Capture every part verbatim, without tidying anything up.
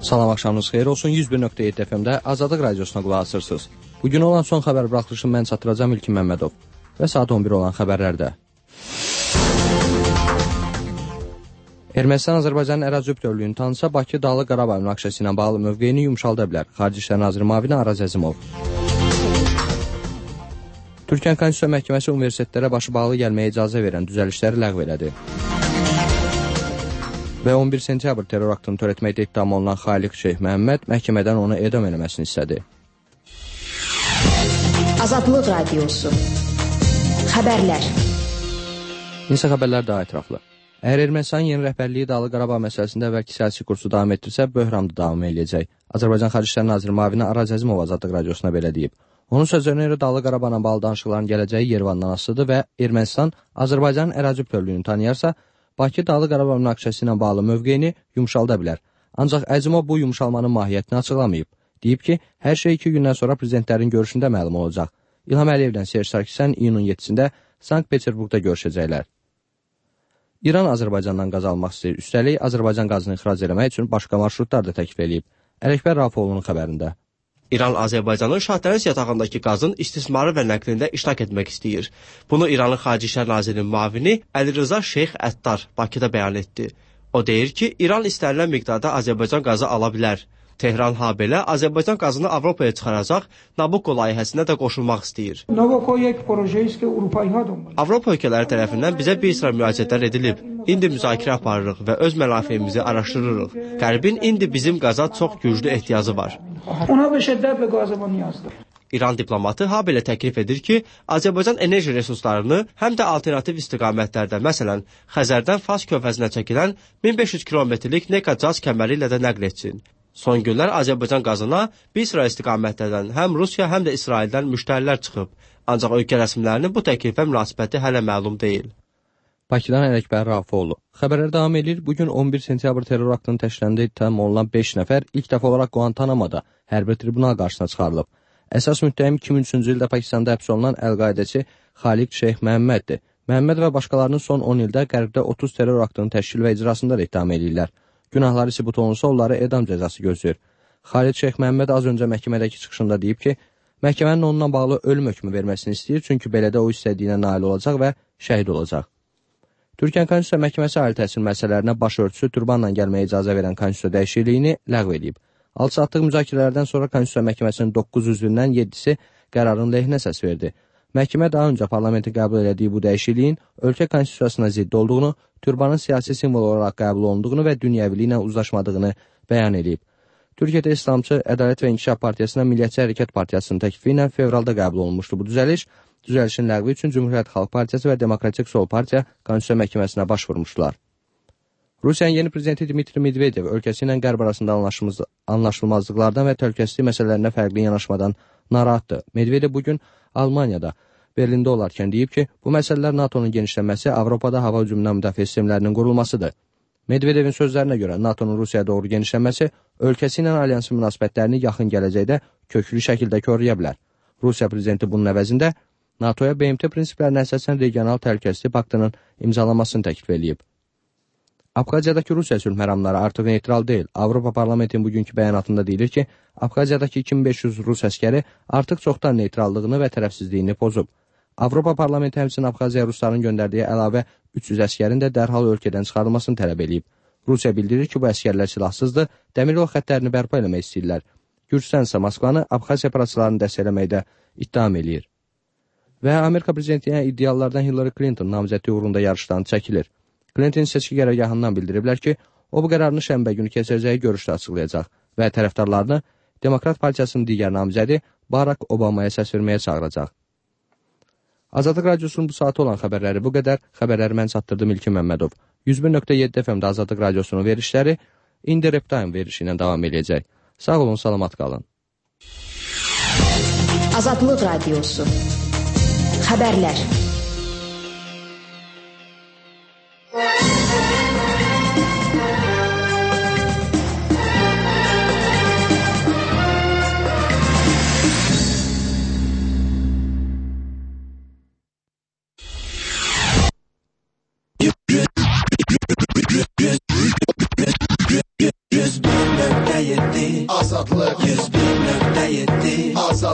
Salam, axşamınız xeyir olsun. yüz bir nöqtə yeddi F M-də Azadlıq Radiosuna qulaq asırsınız. Bugün olan son xəbər buraxılışını mən çatdıracağım İlkin Məmmədov və saat on bir olan xəbərlərdə. Ermənistan-Azərbaycanın ərazi bütövlüyünü tanısa, Bakı Dağlıq Qarabağ münaqişəsi ilə bağlı mövqeyini yumşalda bilər. Xarici İşlər Naziri müavini Araz Əzimov. Türkiyə Konstitusiya Məhkəməsi universitetlərə başı bağlı gəlməyə icazə verən düzəlişləri ləğv elədi. Və on bir sentyabr terror aktını törətməkdə ittiham olunan Xaliq Şeyx Məhəmməd məhkəmədən onu edam eləməsini istədi. Azadlıq Radiosu Xəbərlər. İnsə xəbərlər daha ətraflı. Əgər Ermənistanın yeni rəhbərliyi Dağlıq Qarabağ məsələsində əvvəlki siyasi kursu davam etdirsə, böhramda davam eləyəcək. Azərbaycan Xarici İşlər Naziri müavini Araz Əzimov Azadlıq Radiosuna belə deyib. Onun sözlərinə görə Dağlıq Qarabağla bağlı danışıqların gələcəyi Yerevandan asılıdır və Ermənistan Azərbaycanın ərazi bütövlüyünü tanıyarsa, Bakı Dağlıq Qarabağ münaqişəsi ilə bağlı mövqeyini yumşalda bilər. Ancaq Əzimov bu yumşalmanın mahiyyətini açıqlamayıb. Deyib ki, hər şey iki gündən sonra prezidentlərin görüşündə məlum olacaq. İlham Əliyevlə Serj Sarkisyan iyunun yeddisində Sankt-Peterburqda görüşəcəklər. İran Azərbaycandan qaz almaq istəyir. Üstəlik, Azərbaycan qazını ixrac eləmək üçün başqa marşrutlar da təklif edib. Ələkbər Rafoğlu'nun xəbərində. İran Azərbaycanın Şahdəniz yatağındakı qazın istismarı və nəqlində iştirak etmək istəyir. Bunu İranın Xarici İşlər Nazirinin müavini Əlirza Şeyx Əttar Bakıda bəyan etdi. O deyir ki, İran istənilən miqdarda Azərbaycan qazı ala bilər. Tehran habelə Azərbaycan qazını Avropaya çıxaracaq, Nabucco layihəsinə də qoşulmaq istəyir. Avropa ölkələri tərəfindən bizə bir sıra müraciətlər edilib. İndi müzakirə aparırıq və öz mənafeyimizi araşdırırıq. Qərbin indi bizim qaza çox güclü ehtiyacı var. İran diplomatı habelə təklif edir ki, Azərbaycan enerji resurslarını həm də alternativ istiqamətlərdə, məsələn, Xəzərdən Fars körfəzinə çəkilən min beş yüz kilometrlik Neka-Caz kəməri ilə də nəql etsin. Son günlər Azərbaycan qazına bir sıra istiqamətlərdən həm Rusiya, həm də İsraildən müştərilər çıxıb. Ancaq ölkə rəsmilərinin bu təklifə münasibəti hələ məlum deyil. Bakıdan Ələkbər Rafoğlu. Xəbərlər davam edir. Bugün on bir sentyabr terror aktının təşkilində ittiham olunan beş nəfər ilk dəfə olaraq Guantanamo-da hərbi tribunal qarşısına çıxarılıb. Əsas müttəhim iki min üçüncü ildə Pakistanda həbs olunan Əl-Qaidəçi Xaliq Şeyx Məhəmməddir. Məhəmməd və başqalarının son on ildə Qərbdə otuz terror aktının təşkil və icrasında da ittiham edirlər. Günahları sübut olunsa onları edam cəzası gözləyir. Xaliq Şeyx Məhəmməd az öncə məhkəmədəki çıxışında deyib ki, məhkəmənin onunla bağlı ölüm hökmü verməsini istəyir, çünki belədə o istədiyinə nail olacaq və şəhid olacaq. Türkiyə Konstitusiya Məhkəməsi ali təhsil məsələlərinə baş örtüsü turbanla gəlməyə icazə verən konstitusiya dəyişikliyini ləğv edib. Alçatdıq müzakirələrdən sonra Konstitusiya Məhkəməsinin doqquz üzvündən yeddisi qərarın lehinə səs verdi. Məhkəmə daha öncə parlamentin qəbul elədiyi bu dəyişikliyin ölkə konstitusiyasına zidd olduğunu, turbanın siyasi simvol olaraq qəbul olunduğunu və dünyəviliklə uzlaşmadığını bəyan edib. Türkiyədə İslamçı Ədalət və İnkişaf Partiyasına Millətçi Hərəkət Partiyasının təklifi ilə fevralda qəbul olunmuşdu bu düzəliş. Düzəlişin ləğvi üçün Cümhuriyyət Xalq Partiyası və Demokratik Sol Partiya Konstitusiya Məhkəməsinə başvurmuşdular. Rusiyanın yeni prezidenti Dmitri Medvedev ölkəsi ilə Qərb arasında anlaşılmazlıqlardan və təhlükəsizlik məsələlərində fərqli yanaşmadan narahatdır. Medvedev bugün Almaniyada, Berlində olarkən deyib ki, bu məsələlər NATO'nun genişlənməsi, Avropada hava hücumundan müdafiə sistemlərinin qurulmasıdır. Medvedevin sözlərinə görə NATO'nun Rusiyaya doğru genişlənməsi ölkəsi ilə alyansın münasibətlərini yaxın gələcəkdə köklü şəkildə korlaya bilər. Rusiya prezidenti bunun əvəzində NATO'ya B M T prinsiplərinə əsasən regional təhlükəsizlik paktının imzalanmasını təklif edib. Abxaziyadakı Rusiya sülh məramları artıq neytral deyil. Avropa Parlamentinin bugünkü bəyanatında deyilir ki, Abxaziyadakı iki min beş yüz Rus əskəri artıq çoxdan neytrallığını və tərəfsizliyini pozub. Avropa Parlamenti həmçinin Abxaziya Rusların göndərdiyi əlavə üç yüz əskərin də dərhal ölkədən çıxarılmasını tələb edib. Rusiya bildirir ki, bu əskərlər silahsızdır, dəmiryol xəttlərini bərpa eləmək istəyirlər. Gürcüstan isə Moskvanı Abxaziya separatçılarını dəstəkləməkdə ittiham eləyir. Və Amerika prezidentinə iddialardan Hillary Clinton namizədliyi uğrunda yarışdan çəkilir. Clinton seçki qərargahından bildiriblər ki, o bu qərarını şənbə günü keçirəcəyi görüşdə açıqlayacaq və tərəfdarlarını Demokrat Partiyasının digər namizədi Barack Obamaya səs verməyə çağıracaq. Azadlıq Radiosunun bu saatı olan xəbərləri bu qədər. Xəbərləri mən çatdırdım İlkin Məmmədov. yüz bir nöqtə yeddi F M-də Azadlıq Radiosunun verişləri indi Reptime verişi ilə davam edəcək. Sağ olun, salamat qalın. Azadlıq Radiosu Xəbərlər. yüz bir nöqtə yeddi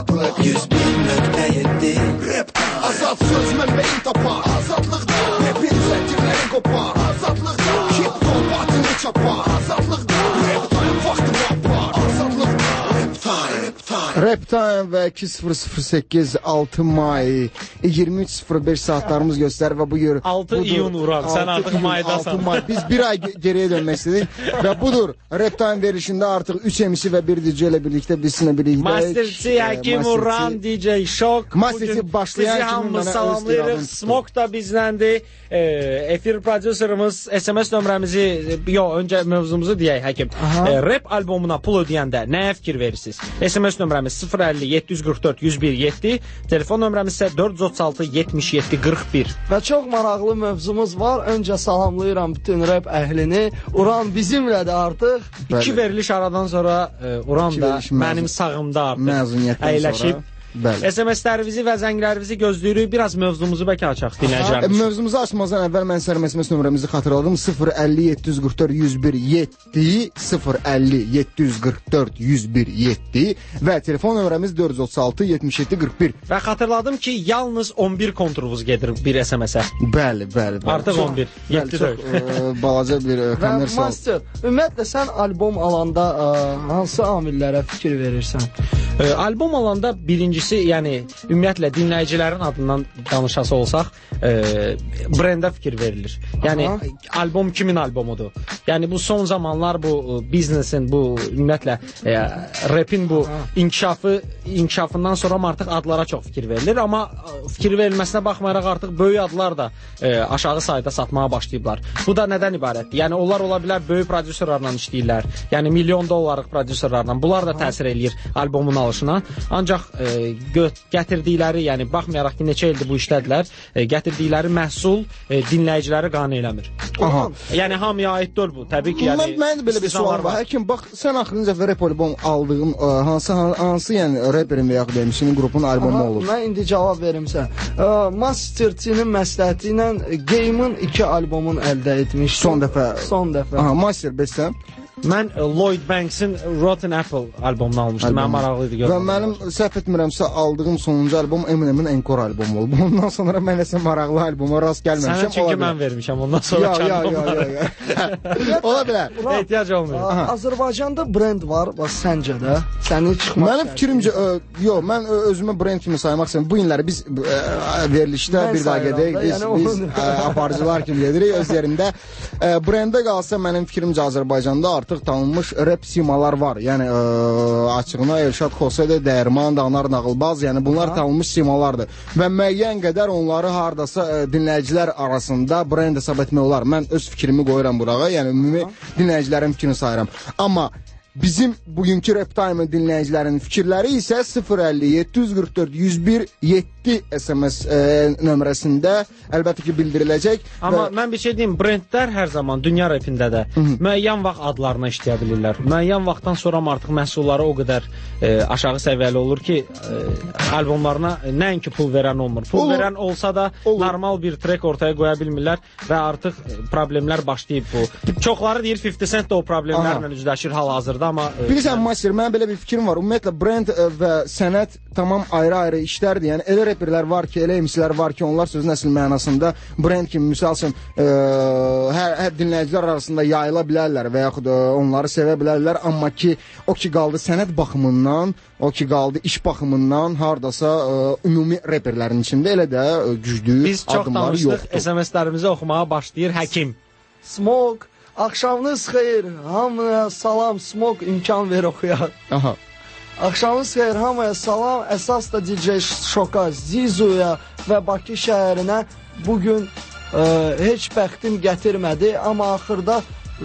azadlıq yüz bir nöqtə yeddi Reptime Azad söz mənbəyin tapar Azadlıqda Rapin zəncirləri qopar Azadlıqda Hip-hop batını çapar Azadlıqda Reptime vaxtı rapar Azadlıqda Reptime Reptime Reptime və iki sıfır sıfır səkkiz altı may iyirmi üç sıfır beş saatlarımız göstərir və bu yer altı iyun Uran, sən artıq maydasan. altı may. Biz bir ay geriyə dönmək istedik və budur. Reptime verişində artıq üç M C və bir D J ilə birlikdə biz sizinlə birlikdə Masterçi Həkim Uran, D J Şok. Masterçi başlayan kimi hamımız salamlayırıq. Smoke da bizləndir. E, efir prodüserimiz S M S nömrəmizi, yox, öncə mövzumuzu deyək Həkim. E, rap albomuna pul ödəyəndə nəyə fikir verirsiniz? S M S nömrəmiz sıfır əlli yeddi yüz qırx dörd yüz bir yeddi, telefon nömrəmiz isə dörd yüz otuz altı yetmiş yeddi qırx bir. Və çox maraqlı mövzumuz var. Öncə salamlayıram bütün rap əhlini. Uran bizimlədir artıq. Bəli. İki veriliş aradan sonra e, Uran İki da veriliş mənim məzun- sağımda artıq məzuniyyətdən əyləşib. sonra. Bəli. S M S-lərimizi və zənglərimizi gözləyirik. Biraz mövzumuzu bəlkə açaq dinləyicilərimiz. Mövzumuzu açmazdan əvvəl mən sərəm S M S nömrəmizi xatırladım. sıfır əlli yeddi yüz qırx dörd yüz bir yeddi sıfır əlli yeddi yüz qırx dörd yüz bir yeddi və telefon nömrəmiz dörd yüz otuz altı yetmiş yeddi qırx bir. Və xatırladım ki, yalnız on bir konturumuz gedir bir S M S-ə. Bəli, bəli, bəli. Artıq on bir, yeddi Bəli, çox deyil. e, balaca bir e, Və kommersial. Master, ümumiyyətlə sən albom alanda ə, hansı amillərə fikir verirsən? E, albom alanda birincisi, yəni ümumiyyətlə dinləyicilərin adından danışası olsaq, e, brendə fikir verilir. Yəni Aha. albom kimin albomudur? Yəni bu son zamanlar bu e, biznesin, bu ümumiyyətlə e, rapin bu inkişafı inkişafından sonra artıq adlara çox fikir verilir, amma e, fikir verilməsinə baxmayaraq artıq böyük adlar da e, aşağı sayda satmağa başlayıblar. Bu da nədən ibarətdir? Yəni onlar ola bilər böyük prodüserlərlə işləyirlər. Yəni milyon dollarlıq prodüserlərlə. Bunlar da təsir eləyir albomun alışına. Ancaq e, gö gətirdikləri, yəni baxmayaraq ki, neçə ildir bu işlədilər, e, gətirdikləri məhsul e, dinləyiciləri qane eləmir. Aha. Yəni hamıya aid deyil bu. Təbii ki, yəni Mən, mən belə bir sual var. Həkim, bax, sən axırıncı dəfə rap albom aldığın ə, hansı hansı yəni rapperin və yaxud da M C-nin qrupun albomu Aha, olur? mən indi cavab verim sən. Ə, Masterçinin məsləhəti ilə Game-in iki albomunu əldə etmişdim. Son dəfə. Son dəfə. Aha, Master bəs sən? Mən e, Lloyd Banks'in Rotten Apple albomunu almışdım. Mən maraqlıydı Və görürəm. mənim səhv etmirəmsə aldığım sonuncu albom Eminem'in Encore albomu oldu. Ondan sonra mən nəsə maraqlı alboma rast gəlməmişəm. Sənə çünki mən vermişəm ondan sonra Ya, ya, ya, albomları. ya, ya. Ola bilər. Ulan, Ehtiyac olmuyor. Aha. Azərbaycanda brend var, bax səncə də. Səni çıxmaq. Mənim fikrimcə, ə, yox, mən ə, özümü brend kimi saymaq istəyirəm. Bu günləri biz ə, verilişdə Mən bir daha sayıram gedək. da, Biz, yəni biz onu- ə, aparıcılar kimi gedirik öz yerində. Ə, brendə qalsa mənim fikrimcə Azərbaycanda artıq tanınmış rap simalar var. Yəni ə, açığına Elşad Xosədə, Dəyirman, Danar Nağılbaz, yəni bunlar tanınmış simalardır. Və müəyyən qədər onları hardasa ə, dinləyicilər arasında brend hesab etmək olar. Mən öz fikrimi qoyuram burağa. Yəni ümumi dinləyicilərin fikrini sayıram. Amma bizim bugünkü Rap Time dinləyicilərinin fikirləri isə sıfır əlli yeddi yüz qırx dörd yüz bir yeddi S M S e, nömrəsində əlbəttə ki bildiriləcək. Amma və... mən bir şey deyim, brendlər hər zaman dünya rapində də müəyyən vaxt adlarına işləyə bilirlər. Müəyyən vaxtdan sonra artıq məhsulları o qədər e, aşağı səviyyəli olur ki, e, albomlarına nəinki pul verən olmur. Pul Olur. verən olsa da Olur. normal bir trek ortaya qoya bilmirlər və artıq problemlər başlayıb bu. Çoxları deyir fifty Cent də o problemlərlə üzləşir hal-hazırda, amma e, Bilirsən Master, mənim belə bir fikrim var. Ümumiyyətlə brend ə, və sənət tamam ayrı-ayrı işlərdir. Yəni elə reperlər var ki, elə M C-lər var ki, onlar sözün əsl mənasında brend kimi misal üçün ə, hər, hər dinləyicilər arasında yayıla bilərlər və yaxud ə, onları sevə bilərlər, amma ki o ki qaldı sənət baxımından, o ki qaldı iş baxımından hardasa ə, ümumi reperlərin içində elə də ə, güclü biz çox addımları danışdıq, yoxdur. S M S-lərimizi oxumağa başlayır Həkim. Smoke, axşamınız xeyir. Hamıya salam, Smoke imkan ver oxuyaq. Aha. Axşamınız xeyir, hamıya salam. Əsas da D J Şoka, Zizuya və Bakı şəhərinə bugün ə, heç bəxtim gətirmədi, amma axırda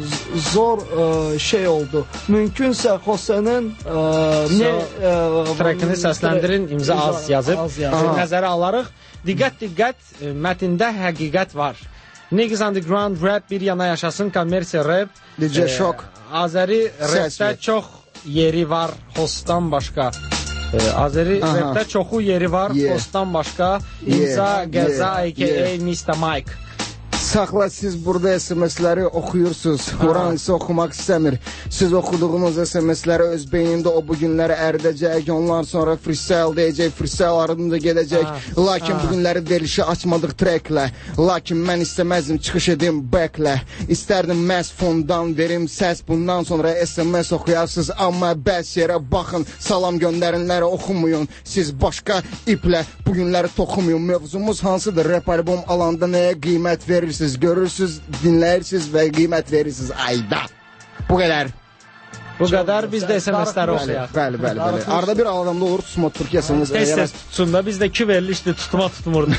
zor ə, şey oldu. Mümkünsə Xosenin ə, ne ə, Trekini səsləndirin, imza az yazıb. Az yazıb. Nəzərə alarıq. Diqqət, diqqət, e, mətndə həqiqət var. Niggas Underground rap bir yana yaşasın, kommersiya rap. D J Şok. Azəri Səs rapdə ver. çox yeri var, hostdan başqa. E, Azəri Aha. rapdə çoxu yeri var, Yeah. hostdan başqa. İmza Yeah, Qəza, yeah, a k a yeah. mister Mike. Saxla, siz burada S M S-ləri oxuyursunuz. Orhan isə oxumaq istəmir. Siz oxuduğunuz S M S-ləri öz beynində o bu günləri əridəcək. Ondan sonra freestyle deyəcək, freestyle ardında gedəcək. Ha. Lakin ha. bu günləri verilişi açmadıq tracklə. Lakin mən istəməzdim çıxış edim backlə. İstərdim məhz fondan verim səs. Bundan sonra S M S oxuyarsınız. Amma bəs yerə baxın. Salam göndərinləri oxumayın. Siz başqa iplə bu günləri toxumayın. Mövzumuz hansıdır? Rap albom alanda nəyə qiymət verirsiniz? Görürsünüz, dinləyirsiniz və qiymət verirsiniz. Ayda. Bu qədər. Bu qədər biz də S M S-ləri oxuyaq. Bəli, bəli, bəli. Arada bir adamda olur, tutma Türkiyəsiniz. Tez-tez tutsun da, bizdə iki verilişdir, tutma tutmurdu.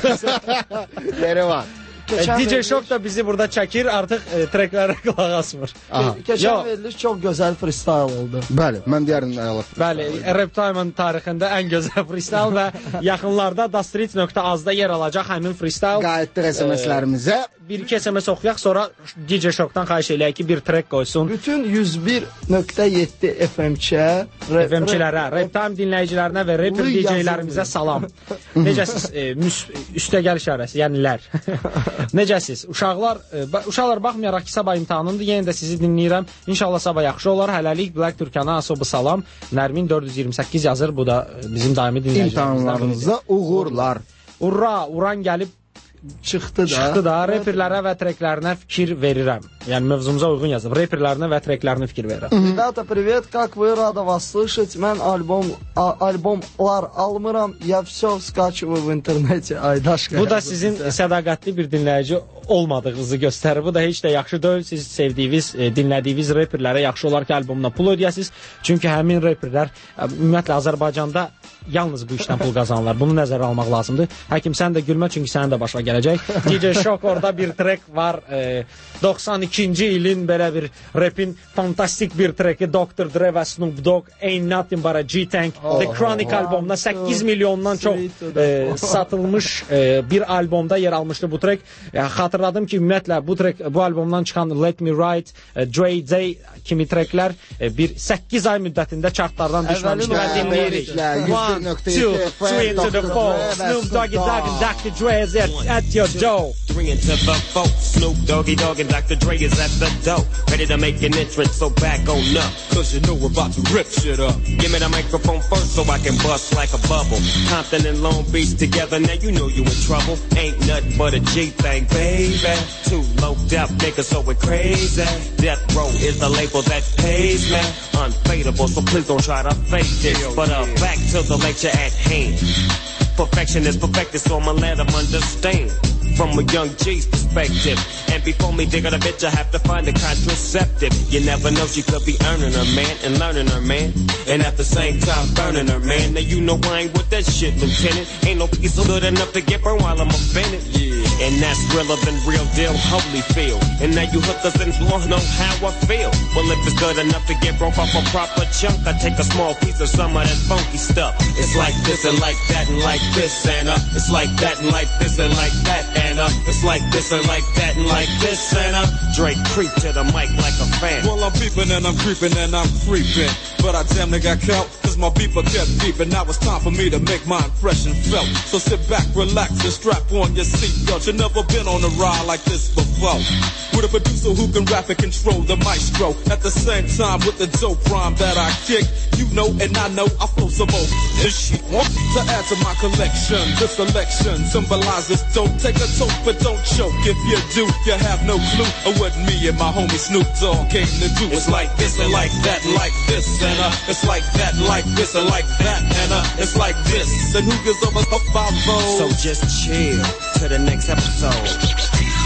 Yeri var. D J Shock da bizi burada çəkir, artıq e, treklərə qulaq asmır. Keçən veriliş çox gözəl freestyle oldu. Bəli, mən deyərdim əlavə. Bəli, Rap Time-ın tarixində ən gözəl freestyle və yaxınlarda dastreet nöqtə az-da yer alacaq həmin freestyle. Qayıtdıq S M S-lərimizə. Bir-iki S M S oxuyaq, sonra D J Shockdan xahiş eləyək ki, bir trek qoysun. Bütün yüz bir nöqtə yeddi F M-çə, F M-çilərə, Rap Time dinləyicilərinə və rapper D J-lərimizə salam. Necəsiz? E, üstə gəl işarəsi, yəni lər. Necəsiz? Uşaqlar, e, uşaqlar baxmayaraq ki, sabah imtahanımdır, yenə də sizi dinləyirəm. İnşallah sabah yaxşı olar. Hələlik Black Türkana asobu salam. Nərmin dörd yüz iyirmi səkkiz yazır. Bu da bizim daimi dinləyicilərimizdən. İmtahanlarınızda uğurlar. Urra, Uran gəlib çıxdı da. Çıxdı da. Reperlərə və treklərinə fikir verirəm. Yəni mövzumuza uyğun yazıb. Reperlərinə və treklərinə fikir verirəm. Rебята, привет, как вы, рада вас слышать. Mən albom albomlar almıram. Я все скачиваю в интернете. Aydaşqa. Bu da sizin sədaqətli bir dinləyici olmadığınızı göstərir. Bu da heç də yaxşı deyil. Siz sevdiyiniz, dinlədiyiniz reperlərə yaxşı olar ki, albomuna pul ödəyəsiniz. Çünki həmin reperlər ümumiyyətlə Azərbaycanda yalnız bu işdən pul qazanırlar. Bunu nəzərə almaq lazımdır. Həkim, sən də gülmə, çünki sənin də başına gələcək. D J Shock orada bir trek var. E, doxsan ikinci ilin belə bir rapin fantastik bir treki Doktor Dre və Snoop Dogg Ain't Nothing But A G-Tank oh, The Chronic oh, albomuna səkkiz milyondan çox e, satılmış e, bir albomda yer almışdı bu trek. E, xatırladım ki, ümumiyyətlə bu trek, bu albomdan çıxan Let Me Ride, e, Dre Day kimi treklər e, bir səkkiz ay müddətində chartlardan düşməmişdi və dinləyirik. One, two, three to the four. Snoop Doggy Dogg and Doctor Dre is at, at your door. Three into the four. Snoop Doggy Dogg and Doctor Dre is at the door. Ready to make an entrance, so back on up. Cause you know we're about to rip shit up. Give me the microphone first so I can bust like a bubble. Compton and Long Beach together, now you know you in trouble. Ain't nothing but a G thing, baby. Two low-ed up niggas so we're crazy. Death Row is the label that pays me. Unfadable, so please don't try to fake this. But uh, back to the lecture at hand. Perfection is perfected, so I'ma let them understand from a young G's perspective. And before me dig on a bitch, I have to find a contraceptive. You never know, she could be earning her man and learning her man, and at the same time burning her man. Now you know I ain't with that shit, Lieutenant. Ain't no piece good enough to get burned while I'm offended. Yeah. And that's realer than real deal, Holyfield. And now you hookers and blowing know how I feel. Well, if it's good enough to get broke off a proper chunk, I take a small piece of some of that funky stuff. It's like this and like that and like this and uh, it's like that and like this and like that and uh, it's like this and like that and like this and uh, Drake creep to the mic like a fan. Well, I'm peeping and I'm creeping and I'm creeping, but I damn near got caught cause my beeper kept beeping. Now it's time for me to make my impression felt. So sit back, relax and strap on your seatbelt. You never been on a ride like this before, with a producer who can rap and control the maestro. At the same time with the dope rhyme that I kick, you know and I know I flow some more. This shit to add to my collection. This selection symbolizes don't take a toke but don't choke. If you do, you have no clue of what me and my homie Snoop Dogg came to do. It's like this and like that and like this and uh, it's like that and like this and like that and uh, it's like this. Then who gives up a fuck about those? So just chill to the next episode.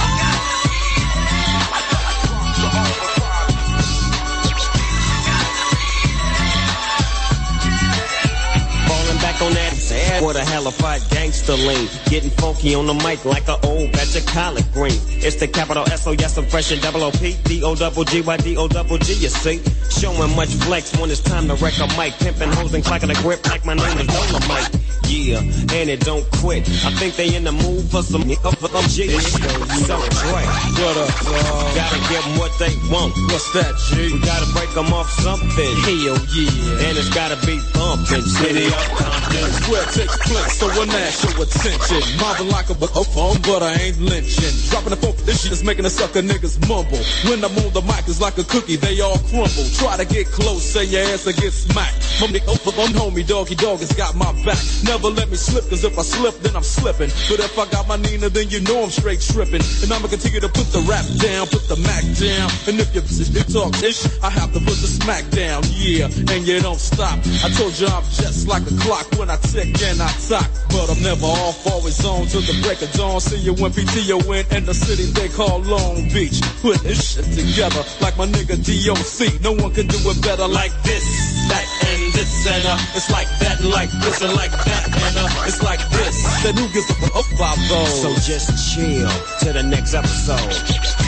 On that sad, what a hellified gangster lean. Getting funky on the mic like an old batch of collard green. It's the capital S O, yes, I'm fresh and double O P. D O double G Y D O double G, you see. Showing much flex when it's time to wreck a mic. Pimping hoes and clacking a grip like my name is Dolomite. yeah, and it don't quit. I think they in the mood for some um, G. So Dre, What up, dog? gotta give them what they want. What's that, G? We gotta break them off something. Hell yeah. And it's gotta be bumping. City up Compton. Where it takes place, so a national attention. Mobbing like a, a phone, but I ain't lynching. Dropping the phone, this shit is making the sucker niggas mumble. When I'm on the mic, it's like a cookie, they all crumble. Try to get close, say your ass will get smacked. My nigga, I'm homie, doggy dog has got my back. Never let me slip, cause if I slip, then I'm slipping. But if I got my Nina, then you know I'm straight tripping. And I'ma continue to put the rap down, put the Mac down. And if you, you talk ish, I have to put the smack down, yeah. And you don't stop. I told you I'm just like a clock when I tick and I talk. But I'm never off, always on till the break of dawn. See you when P T O in, in the city they call Long Beach. Put this shit together like my nigga D O C. No one can do it better like this, that, and this, and uh, it's like that, and like this, and like that, and uh, it's like this. Then who gives a fuck about those? So just chill to the next episode.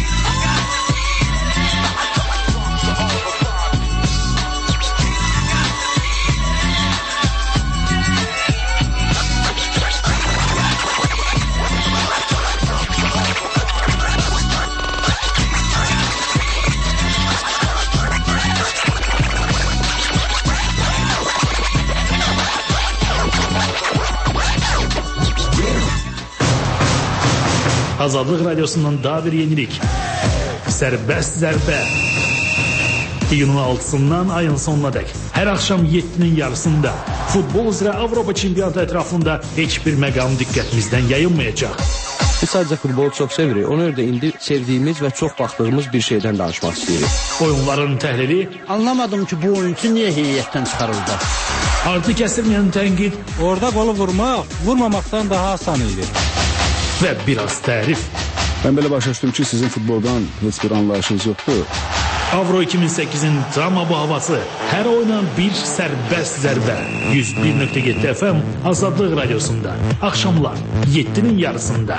Azadlıq Radyosu'ndan daha bir yenilik. Serbest zərbə. İyunun altısından ayın sonuna dək. Hər axşam yeddinin yarısında futbol üzrə Avropa çempionatı ətrafında heç bir məqam diqqətimizdən yayılmayacaq. Biz sadəcə futbolu çox sevirik. Ona görə də indi sevdiyimiz və çox baxdığımız bir şeydən danışmaq istəyirik. Oyunların təhlili. Anlamadım ki, bu oyuncu niyə heyətdən çıxarıldı? Artı kəsilməyən tənqid. Orada qolu vurmaq, vurmamaqdan daha asan idi. Və biraz tərif. Mən belə başa düşdüm ki, sizin futboldan heç bir anlayışınız yoxdur. Avro iki min səkkizin tam bu havası. Hər oyuna bir sərbəst zərbə. yüz bir nöqtə yeddi F M Azadlıq Radiosunda. Axşamlar yeddinin yarısında.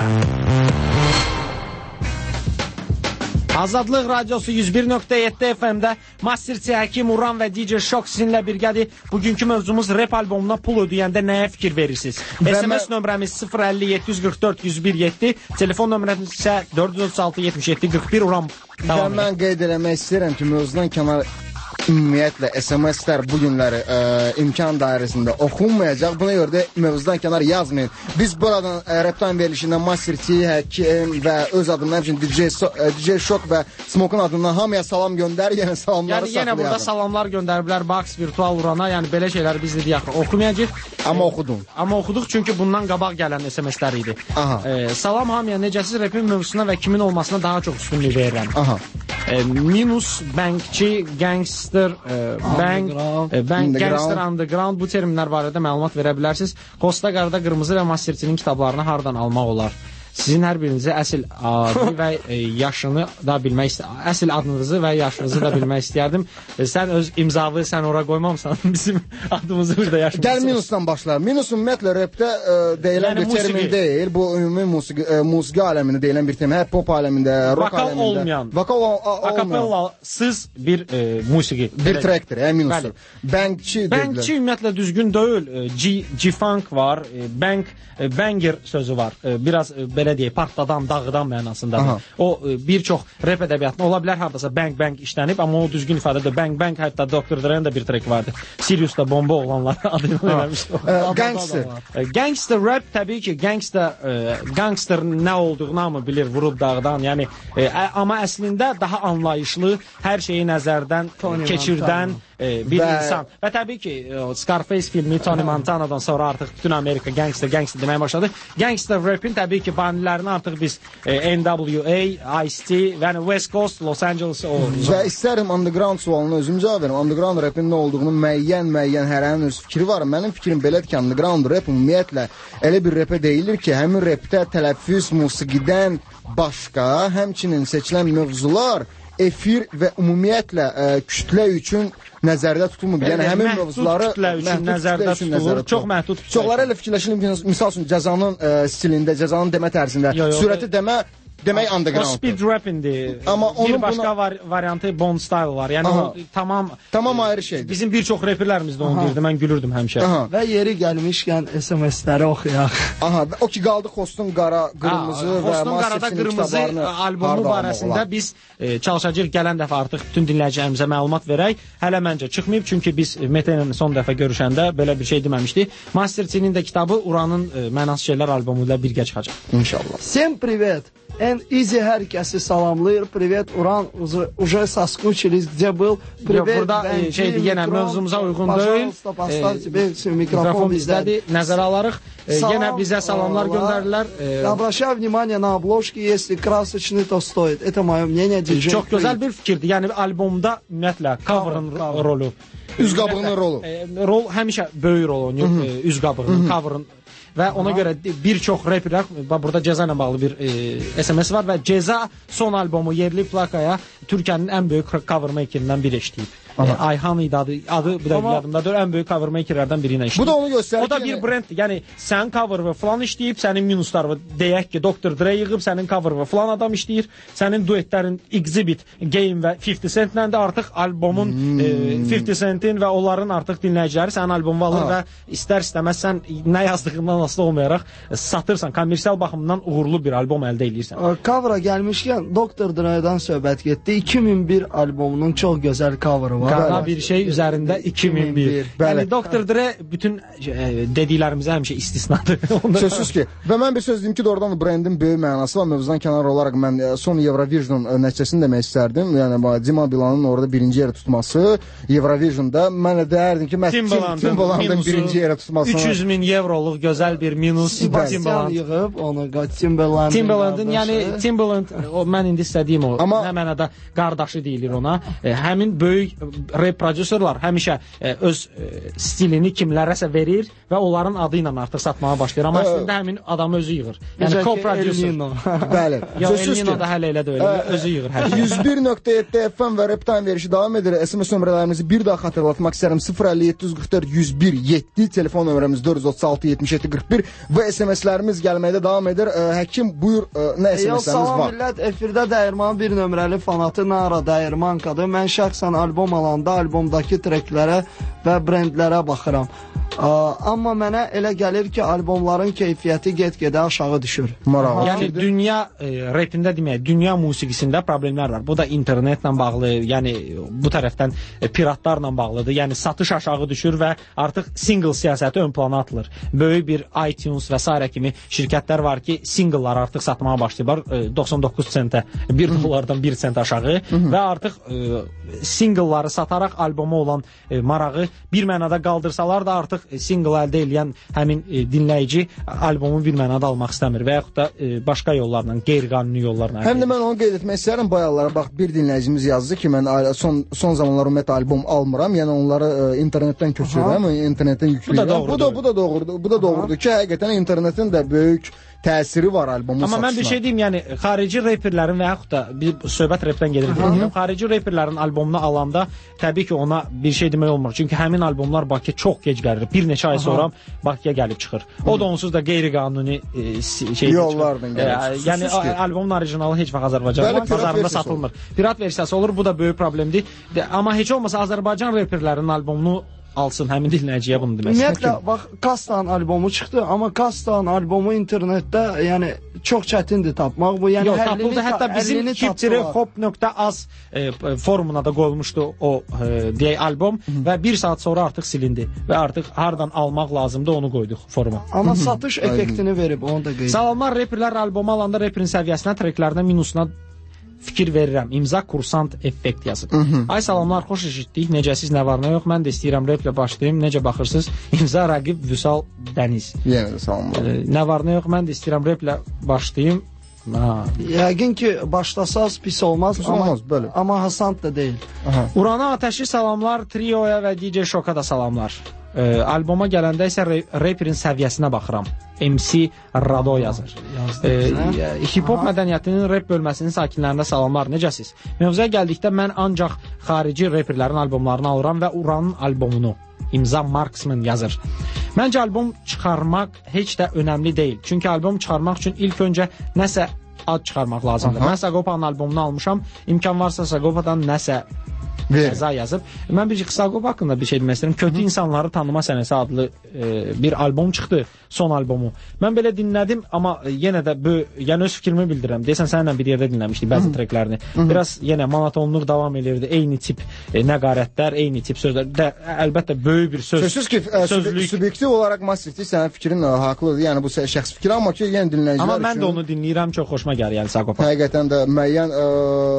Azadlıq Radyosu yüz bir nöqtə yeddi F M'də Masterçi Həkim Uran və D J Şok sizinlə birgədir. Bugünkü mövzumuz rap albomuna pul ödəyəndə nəyə fikir verirsiniz? S M S nömrəmiz sıfır əlli yeddi yüz qırx dörd yüz bir yeddi, telefon nömrəmiz isə dörd yüz otuz altı yetmiş yeddi qırx bir. Uran, davam edin. Mən qeyd eləmək istəyirəm ki, mövzudan kənar ümumiyyətlə S M S-lər bu günləri ə, imkan dairəsində oxunmayacaq. Buna görə də mövzudan kənar yazmayın. Biz buradan ə, Reptan verilişindən Masterçi, Həkim və öz adımdan həmçinin D J, so D J Şok və Smoke'un adından hamıya salam göndər. Yəni salamları yəni, yenə burada salamlar göndəriblər Bax, Virtual Urana. Yəni belə şeyləri biz dedik axı oxumayacağıq. Amma oxudum. Amma oxuduq çünki bundan qabaq gələn S M S-lər idi. Aha. E, salam hamıya, necəsiz? Rapin mövzusuna və kimin olmasına daha çox üstünlük verirəm. Aha. E, minus, bankçi, gangster, e, bank, e, bank, gangster, underground bu terminlər barədə məlumat verə bilərsiniz. Qosta Qarda Qırmızı və Masterçinin kitablarını hardan almaq olar? Sizin hər birinizə əsl adı və e, yaşını da bilmək istəyirəm. Əsl adınızı və yaşınızı da bilmək istəyərdim. E, sən öz imzavı sən ora qoymamsan, bizim adımızı burada yaşımızı. Gəl minusdan başlayalım. Minus ümumiyyətlə rapdə e, deyilən yəni, bir termin musiqi deyil. Bu ümumi musiqi, e, musiqi aləmində deyilən bir termin. Hər pop aləmində, rock vokal aləmində. Olmayan. Vokal olmayan. Akapellasız bir e, musiqi. Bir trackdir, yəni minusdur. Bankçi dedilər. Bankçi ümumiyyətlə düzgün deyil. G-funk var, e, bank, e, banger sözü var. E, biraz e, belə deyək, partladan, dağıdan mənasındadır. O e, bir çox rap ədəbiyyatında ola bilər hardasa bang bang işlənib, amma o düzgün ifadədir. Bang bang, hətta doktor Dre'nin də bir track vardı. Sirius'da bomba olanlar adını vermişdi. Gangster. E, gangster rap təbii ki, gangster e, gangster nə olduğunu hamı bilir, vurub dağıdan. Yəni e, amma əslində daha anlayışlı, hər şeyi nəzərdən Tony keçirdən e, bir və... insan. Və təbii ki, e, Scarface filmi Tony Montana'dan sonra artıq bütün Amerika gangster gangster deməyə başladı. Gangster rapin təbii ki, banilərini artıq biz e, N W A, Ice-T, yəni West Coast, Los Angeles o... Və istərim underground sualına özüm cavab verim. Underground rapin nə olduğunu müəyyən müəyyən hər hənin öz fikri var. Mənim fikrim belədir ki, underground rap ümumiyyətlə elə bir rapə deyilir ki, həmin rapdə tələffüz musiqidən başqa, həmçinin seçilən mövzular efir və ümumiyyətlə ə, kütlə üçün nəzərdə tutulmur. Yəni həmin mövzuları kütlə üçün nəzərdə tutulur. Çox məhdud kütlə. Çoxları elə fikirləşir, misal üçün cəzanın ə, stilində, cəzanın demə tərzində, yo, yo, sürəti demə demək O underground. speed rappindir. Amma onun bir başqa buna... var, variantı Bond style var. Yəni Aha. o tamam tamam ayrı şeydir. Bizim bir çox reperlərimiz də onu deyirdi. Mən gülürdüm həmişə. Aha. Və yeri gəlmişkən S M S-ləri oxuyaq. Aha, o ki qaldı Xostun qara, qırmızı ha, və Xostun qarada qırmızı albomu barəsində biz e, çalışacağıq gələn dəfə artıq bütün dinləyicilərimizə məlumat verək. Hələ məncə çıxmayıb, çünki biz Mete ilə son dəfə görüşəndə belə bir şey deməmişdik. Master T-nin də kitabı Uranın e, Mənasız Şeylər albomu ilə birgə çıxacaq. İnşallah. Всем привет. En easy hər kəsi salamlayır. Привет Uran, уже соскучились, где был? Привет. Burada e, şeydir, yenə mövzumuza uyğun deyil. E, mikrofon bizdədir. Nəzərə alırıq. E, yenə bizə salamlar göndərirlər. E, Обращаю внимание на обложки, если красочный, то стоит. Это мое мнение. Çox gözəl bir fikirdir. Yəni albomda ümumiyyətlə coverın rolu. Üz qabığının rolu. E, rol həmişə böyük rol oynayır. E, üz qabığının, coverın. Və ona görə bir çox reperlər, burada Ceza ilə bağlı bir e, S M S var və Ceza son albomu yerli plakaya Türkiyənin ən böyük cover makerlərindən biri işləyib. E, Ayhan idi adı, adı bu da yadımdadır, ən böyük cover makerlərdən biri ilə işləyib. Bu da onu göstərir. O da bir brenddir. Yəni sən cover və falan işləyib, sənin minusları deyək ki, doktor Dre yığıb, sənin cover və falan adam işləyir. Sənin duetlərin Exhibit, Game və fifty Centlə də artıq albomun hmm. e, fifty Centin və onların artıq dinləyiciləri sənin albomunu alır ha. Və istər-istəməz sən nə yazdığından asılı olmayaraq satırsan, kommersial baxımdan uğurlu bir albom əldə edirsən. Cover'a gəlmişkən doktor Dre'dən söhbət getdi. iki min bir albomunun çox gözəl cover'ı var. Qara bir şey üzərində iki min bir. Yəni doktor Dre bütün e, dediklərimizə həmişə istisnadır. Sözsüz ki, və mən bir söz deyim ki, doğrudan brendin böyük mənası var. Mövzudan kənar olaraq mən son Eurovision nəticəsini demək istərdim. Yəni Dima Bilanın orada birinci yerə tutması Eurovisionda mən deyərdim ki, Timbalandın birinci yerə tutmasına üç yüz min evroluq gözəl bir minus Timbaland yığıb onu Timbaland. Timbalandın yəni Timbaland o mən indi istədiyim o. Amma nə mənada qardaşı deyilir ona. E, həmin böyük rap prodüserlər həmişə e, öz e, stilini kimlərəsə verir və onların adı ilə artıq satmağa başlayır. Amma əslində həmin adamı özü yığır. Yəni co-prodüser. Bəli. Sözsüz ki, da hələ elə də elə özü yığır hər şey. yüz bir nöqtə yeddi F M və Rap Time verişi davam edir. S M S nömrələrimizi bir daha xatırlatmaq istərəm. sıfır əlli yeddi yüz qırx dörd yüz bir yeddi telefon nömrəmiz dörd yüz otuz altı yetmiş yeddi qırx bir və S M S'lərimiz gəlməkdə davam edir. Həkim buyur, nə S M S'lərimiz var? Millət, efirdə Dəyirman bir nömrəli fanatı Nara Dəyirmankadır. Mən şəxsən albom alanda albomdakı treklərə və brendlərə baxıram. Amma mənə elə gəlir ki, albomların keyfiyyəti get-gedə aşağı düşür. Maraqlı. Yəni dünya e, rapində demək, dünya musiqisində problemlər var. Bu da internetlə bağlı, yəni bu tərəfdən e, piratlarla bağlıdır. Yəni satış aşağı düşür və artıq single siyasəti ön plana atılır. Böyük bir iTunes və s. kimi şirkətlər var ki, singlelar artıq satmağa başlayırlar e, doxsan doqquz sentə, bir dollardan bir sent aşağı və artıq e, singleları sataraq alboma olan e, marağı bir mənada qaldırsalar da artıq single əldə edən həmin e, dinləyici albomu bir mənada almaq istəmir və yaxud da e, başqa yollarla, qeyri-qanuni yollarla. Həm də mən onu qeyd etmək istəyirəm bayaqlara. Bax, bir dinləyicimiz yazdı ki, mən son son zamanlar ümumiyyətlə albom almıram. Yəni onları e, internetdən köçürürəm, internetdən yükləyirəm. Bu da bu da doğrudur. Bu da doğrudur ki, həqiqətən internetin də böyük təsiri var albomun satışına. Amma mən bir şey deyim, yəni xarici reperlərin və yaxud da bir söhbət repdən gedir. Xarici reperlərin albomunu alanda təbii ki, ona bir şey demək olmur. Çünki həmin albomlar Bakıya çox gec gəlir. Bir neçə ay sonra Bakıya gəlib çıxır. O da onsuz da qeyri-qanuni e, şey yollardan gəlir. E, yəni albomun orijinalı heç vaxt Azərbaycan bazarında satılmır. Pirat versiyası olur, bu da böyük problemdir. De, amma heç olmasa Azərbaycan reperlərinin albomunu alsın həmin dinləyiciyə bunu demək. Ümumiyyətlə, bax, Kastan albomu çıxdı, amma Kastan albomu internetdə yəni çox çətindir tapmaq. Bu yəni Yox, tapıldı. Hətta bizim hiptiri hop nöqtə az e, forumuna da qoyulmuşdu o e, deyək albom Hı -hı. və bir saat sonra artıq silindi və artıq hardan almaq lazımdı onu qoyduq foruma. Amma satış effektini verib, onu da qeyd. Salamlar, reperlər albomu alanda reperin səviyyəsinə, treklərinə, minusuna fikir verirəm. İmza kursant effekt yazıb. Hı -hı. Ay salamlar, xoş eşitdik. Necəsiz, nə var, nə yox? Mən də istəyirəm replə başlayım. Necə baxırsınız? İmza rəqib Vüsal Dəniz. Yenə də salamlar. E, nə var, nə yox? Mən də istəyirəm replə başlayım. Ha. Yəqin ki, başlasaz pis olmaz, pis amma, olmaz böyle. Amma hasant da deyil. Aha. Urana Ateşi salamlar, Trioya və D J Şoka da salamlar. E, alboma gələndə isə reperin səviyyəsinə baxıram. M C Rado yazır. E, Hip-hop mədəniyyətinin rap bölməsinin sakinlərində salamlar, necəsiz? Mövzuya gəldikdə mən ancaq xarici reperlərin albomlarını alıram və Uranın albomunu. İmza Marksman yazır. Məncə albom çıxarmaq heç də önəmli deyil. Çünki albom çıxarmaq üçün ilk öncə nəsə ad çıxarmaq lazımdır. Aha. Mən Sagopanın albomunu almışam. İmkan varsa Sagopadan nəsə cəza yazıb. Mən bir Sagopa haqqında bir şey demək istəyirəm. Kötü Hı. insanları tanıma sənəsi adlı e, bir albom çıxdı, son albomu. Mən belə dinlədim, amma yenə də bu, yəni öz fikrimi bildirirəm. Deyəsən səninlə bir yerdə dinləmişdik bəzi treklərini. Biraz yenə monotonluq davam edirdi. Eyni tip e, nəqarətlər, eyni tip sözlər. Də, əlbəttə böyük bir söz. Sözsüz ki, sözlük... subyektiv olaraq massivdir, sənin fikrin haqlıdır. Yəni bu şəxs fikri, amma ki, yəni dinləyicilər amma mən üçün... də onu dinləyirəm, çox xoşuma gəlir, yəni Sagopa. Həqiqətən də müəyyən ə,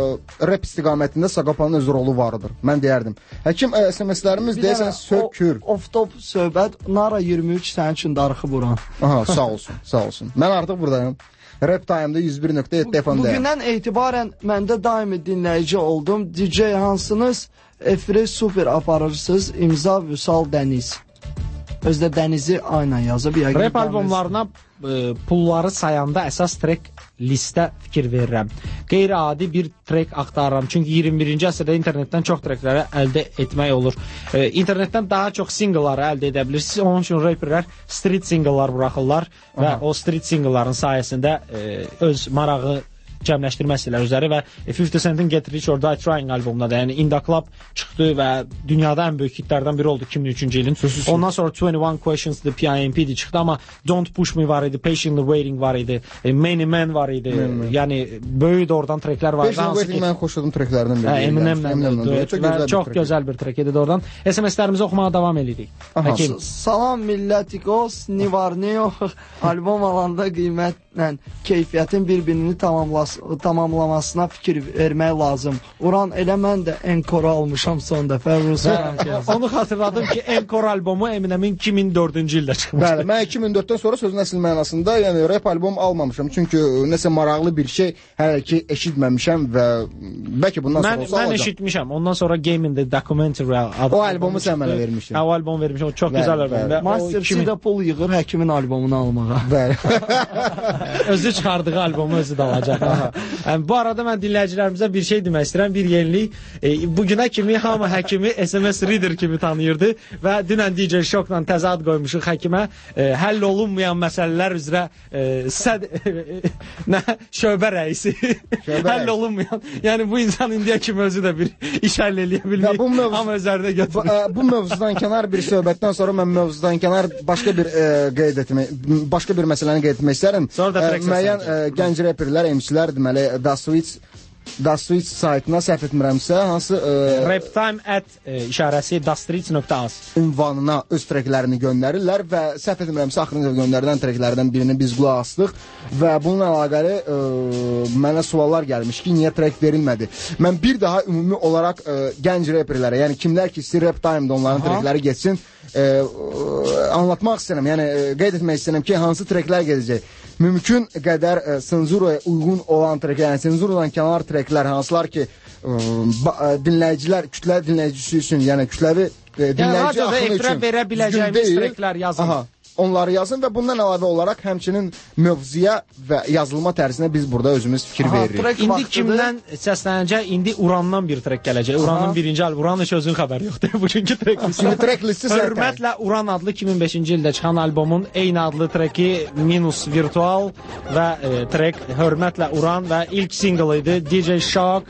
rap istiqamətində Sagopanın öz rolu vardır. Mən deyərdim. Həkim S M S-lərimiz deyəsən sökür. Off-top söhbət, Nara iyirmi üç sənin üçün darıxı buran. Aha, sağ olsun, sağ olsun. Mən artıq buradayım. Rap Time-da yüz bir nöqtə yeddi F M-də. Bugündən etibarən məndə daimi dinləyici oldum. D J hansınız? Efri super aparırsınız. İmza Vüsal Dəniz. Özdə Dənizi aynen yazıb. Rap albomlarına e, pulları sayanda əsas trek listə fikir verirəm. Qeyri-adi bir trek axtarıram. Çünki iyirmi birinci əsrdə internetdən çox trekləri əldə etmək olur. E, internetdən daha çox singleları əldə edə bilirsiniz. Onun üçün rapperlər street singlelar buraxırlar Aha. və o street singleların sayəsində e, öz marağı cəmləşdirməsilər üzəri və fifty Cent'in Get Rich or Die Trying albomunda da, yəni In The Club çıxdı və dünyada ən böyük hitlərdən biri oldu iki min üçüncü ilin. Ondan sonra twenty one Questions The P I M P çıxdı, amma Don't Push Me var idi, Patiently Waiting var idi, Many Men var idi. Hmm. Yəni böyük də oradan treklər var idi. Patiently Waiting mən xoşladığım treklərdən biri. Eminemlə və çox gözəl bir trek idi oradan. S M S-lərimizi oxumağa davam edirik. Salam millətikos, ni var ne yox. Albom alanda qiymətlə keyfiyyətin bir-birini tamamlasın tamamlamasına fikir vermək lazım. Uran elə mən də Encore almışam son dəfə. Onu xatırladım ki, Encore albomu Eminemin iki min dördüncü ildə çıxmışdı. Bəli, mən iki min dörddən sonra sözün əsl mənasında, yəni rap albom almamışam. Çünki nəsə maraqlı bir şey hələ ki eşitməmişəm və bəlkə bundan sonra mən, olsa alacaq. Mən eşitmişəm. Ondan sonra Game in the Documentary adlı o albomu sən mənə vermişdin. O albomu vermişəm. O çox bəli, gözəl albomdur. Master iki min... də pul yığır həkimin albomunu almağa. Bəli. Özü çıxardığı albomu özü də alacaq. Yəni, bu arada mən dinləyicilərimizə bir şey demək istəyirəm, bir yenilik. E, bugünə kimi hamı həkimi S M S Reader kimi tanıyırdı və dünən D J Shockla təzə ad qoymuşuq həkimə. E, həll olunmayan məsələlər üzrə e, səd nə şöbə rəisi. Şöbə həll rəisi. Olunmayan. Yəni bu insan indiyə kimi özü də bir iş həll eləyə bilmir. Mövzu... Amma özlərində götürür. Bu, bu mövzudan kənar bir söhbətdən sonra mən mövzudan kənar başqa bir e, qeyd etmək, başqa bir məsələni qeyd etmək istərəm. Sonra da e, müəyyən e, gənc reperlər, M C-lər deməli Da Switch Da Switch saytına səhv etmirəmsə, hansı e, Raptime at e, işarəsi dastreets.az ünvanına öz treklərini göndərirlər və səhv etmirəmsə axırıncı göndərilən treklərdən birini biz qulaq asdıq və bununla əlaqəli e, mənə suallar gəlmiş ki, niyə trek verilmədi? Mən bir daha ümumi olaraq e, gənc reperlərə, yəni kimlər ki, istəyir Raptime'da onların Aha. trekləri getsin, e, e, anlatmaq istəyirəm, yəni e, qeyd etmək istəyirəm ki, hansı treklər gedəcək? Mümkün qədər e, senzuraya uyğun olan treklər, yəni senzuradan kənar treklər hansılar ki, e, ba, e, dinləyicilər, kütləvi dinləyicisi üçün, yəni kütləvi e, dinləyici axını üçün efirə verə biləcəyimiz treklər yazın. Aha. Onları yazın və bundan əlavə olaraq həmçinin mövzuya və yazılma tərzinə biz burada özümüz fikir Aha, veririk. İndi kimdən səslənəcək? İndi Urandan bir trek gələcək. Aha. Uranın birinci albümü. Uranın heç özünün xəbəri yoxdur. Bugünkü trek listi. Trek listi Hörmətlə Uran adlı iki min beşinci ildə çıxan albomun eyni adlı treki Minus Virtual və e, trek Hörmətlə Uran və ilk single idi D J Shock.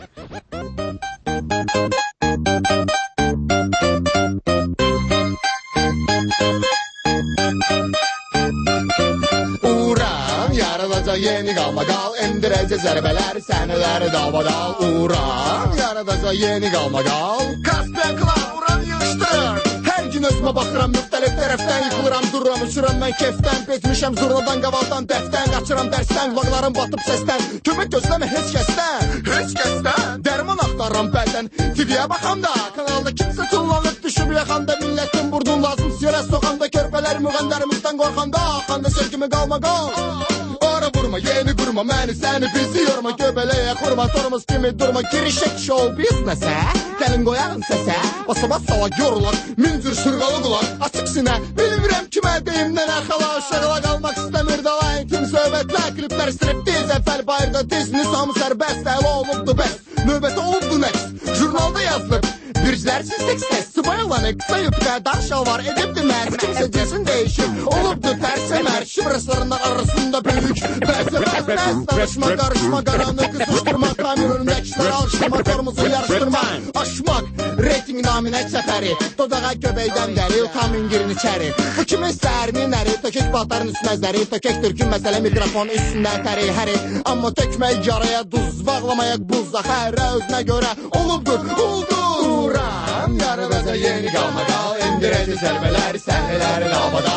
Uran yaradacaq yeni qalmaqal, endirəcək zərbələr sənələri davadal. Uran yaradacaq yeni qalmaqal, Kaspian Klan Uran yığışdır. Hər gün özümə baxıram, müxtəlif tərəfdən yıxılıram, dururam, uçuram mən kefdən, betmişəm zurnadan, qavaldan, dəfdən, qaçıram dərsdən, qulaqlarım batıb səsdən, kömək gözləmə heç kəsdən, heç kəsdən, dərman axtarıram bəldən, T V-yə baxanda, kanalda kimsə tullanıb düşüb yaxanda, millətin burdun lazımsız yerə soxanda, körpələr müğənlərimizdən qorxanda, axanda sevgimi qalma qal. Ara vurma, yeni qurma, məni səni bizi yorma, göbələyə xurma, torumuz kimi durma, girişək show biznesə, gəlin qoyarın səsə, basa-bas salak yorular, mincir sırğalı qulaq, açıq sinə, bilmirəm kimə deyimdən əxala, uşaqla qalmaq istəmir dalayın, kim söhbətlə, kliplər striptiz, əvvəl bayırda dizni, samı sərbəst, ələ olubdu bəs, növbəti oldu nəqs, jurnalda yazılıb, bircilər siz seksəs, sıbayıl Saçlarını qısa yupqa, dar şalvar edibdi mərz. Kimsə cesin değişib, olubdu tərsə mərz. Şibraslarından arasında böyük. Bəzi bəz bəz danışma, qarışma, qaranı qızışdırma. Kamil önündə kişiləri alışdırma, tormuzu yarışdırma. Aşmaq, reyting naminə səfəri. Dodağa göbəkdən dəri, utamin girin içəri. Bu kimin səhərinin əri, tökək baltarın üstməzləri. Tökək türkün məsələ mikrofonun üstündən təri həri. Amma tökmək yaraya duz, bağlamayak buz. Xərə özünə görə olubdur, oldur. Uran, yarılaca yeni qalma qal. Endirəcə zərbələri, səhnələri lavada.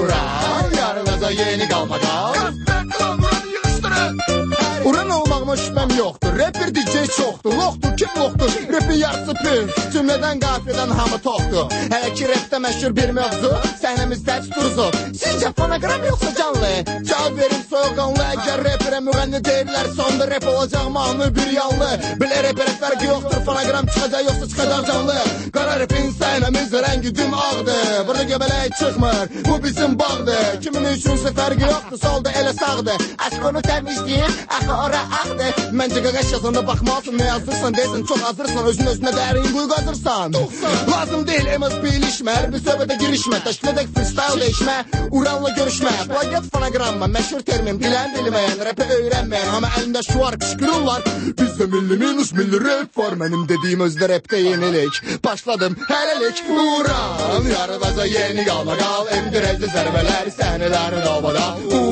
Uran, yarılaca yeni qalma qal. Qəsbən qılan uranı yığışdırın. Uran olmağıma şübhəm yoxdur. Rapper D J çoxdur. Loxdur, kim loxdur? Rapin yarısı püf. Cümlədən qafiyədən hamı toxdur. Hələ ki rapdə məşhur bir mövzu. Səhnəmizdə tuturzu. Sizcə fonogram yoxsa canlı? Cavab verin soyuqqanlı. Əgər rapperə müğənni deyirlər, sonda rap olacaq manı bir yanlı. Bilə rapperə fərqi yoxdur. Fonogram çıxacaq yoxsa çıxacaq canlı. Qara rapin səhnəmiz rəngi düm ağdır. Burada göbələk çıxmır. Bu bizim bağdır. Kimin üçünsə fərqi yoxdur. Solda elə sağdır. Aşk onu təmizləyir. Axı ora ağdır. Məncə qaqaş yazanda baxmalısın. Ne yazırsan deyirsən, çox hazırsan. Özün özünə dərin quyu qazırsan. Lazım deyil M S P ilişmə. Hər bir söhbətə girişmə. Təşkil edək freestyle değişmə. Uranla görüşmə. Plagiat fonogramma. Məşhur termin. Bilən bilməyən, rapə öyrənməyən. Amma əlində şuar qışqırırlar. Bizdə milli minus milli rap var. Mənim dediyim özdə rapdə yenilik. Başladım hələlik. Uran, yarıdaca yeni qalma qal. Endirəcə zərbələri, səhnələri davada.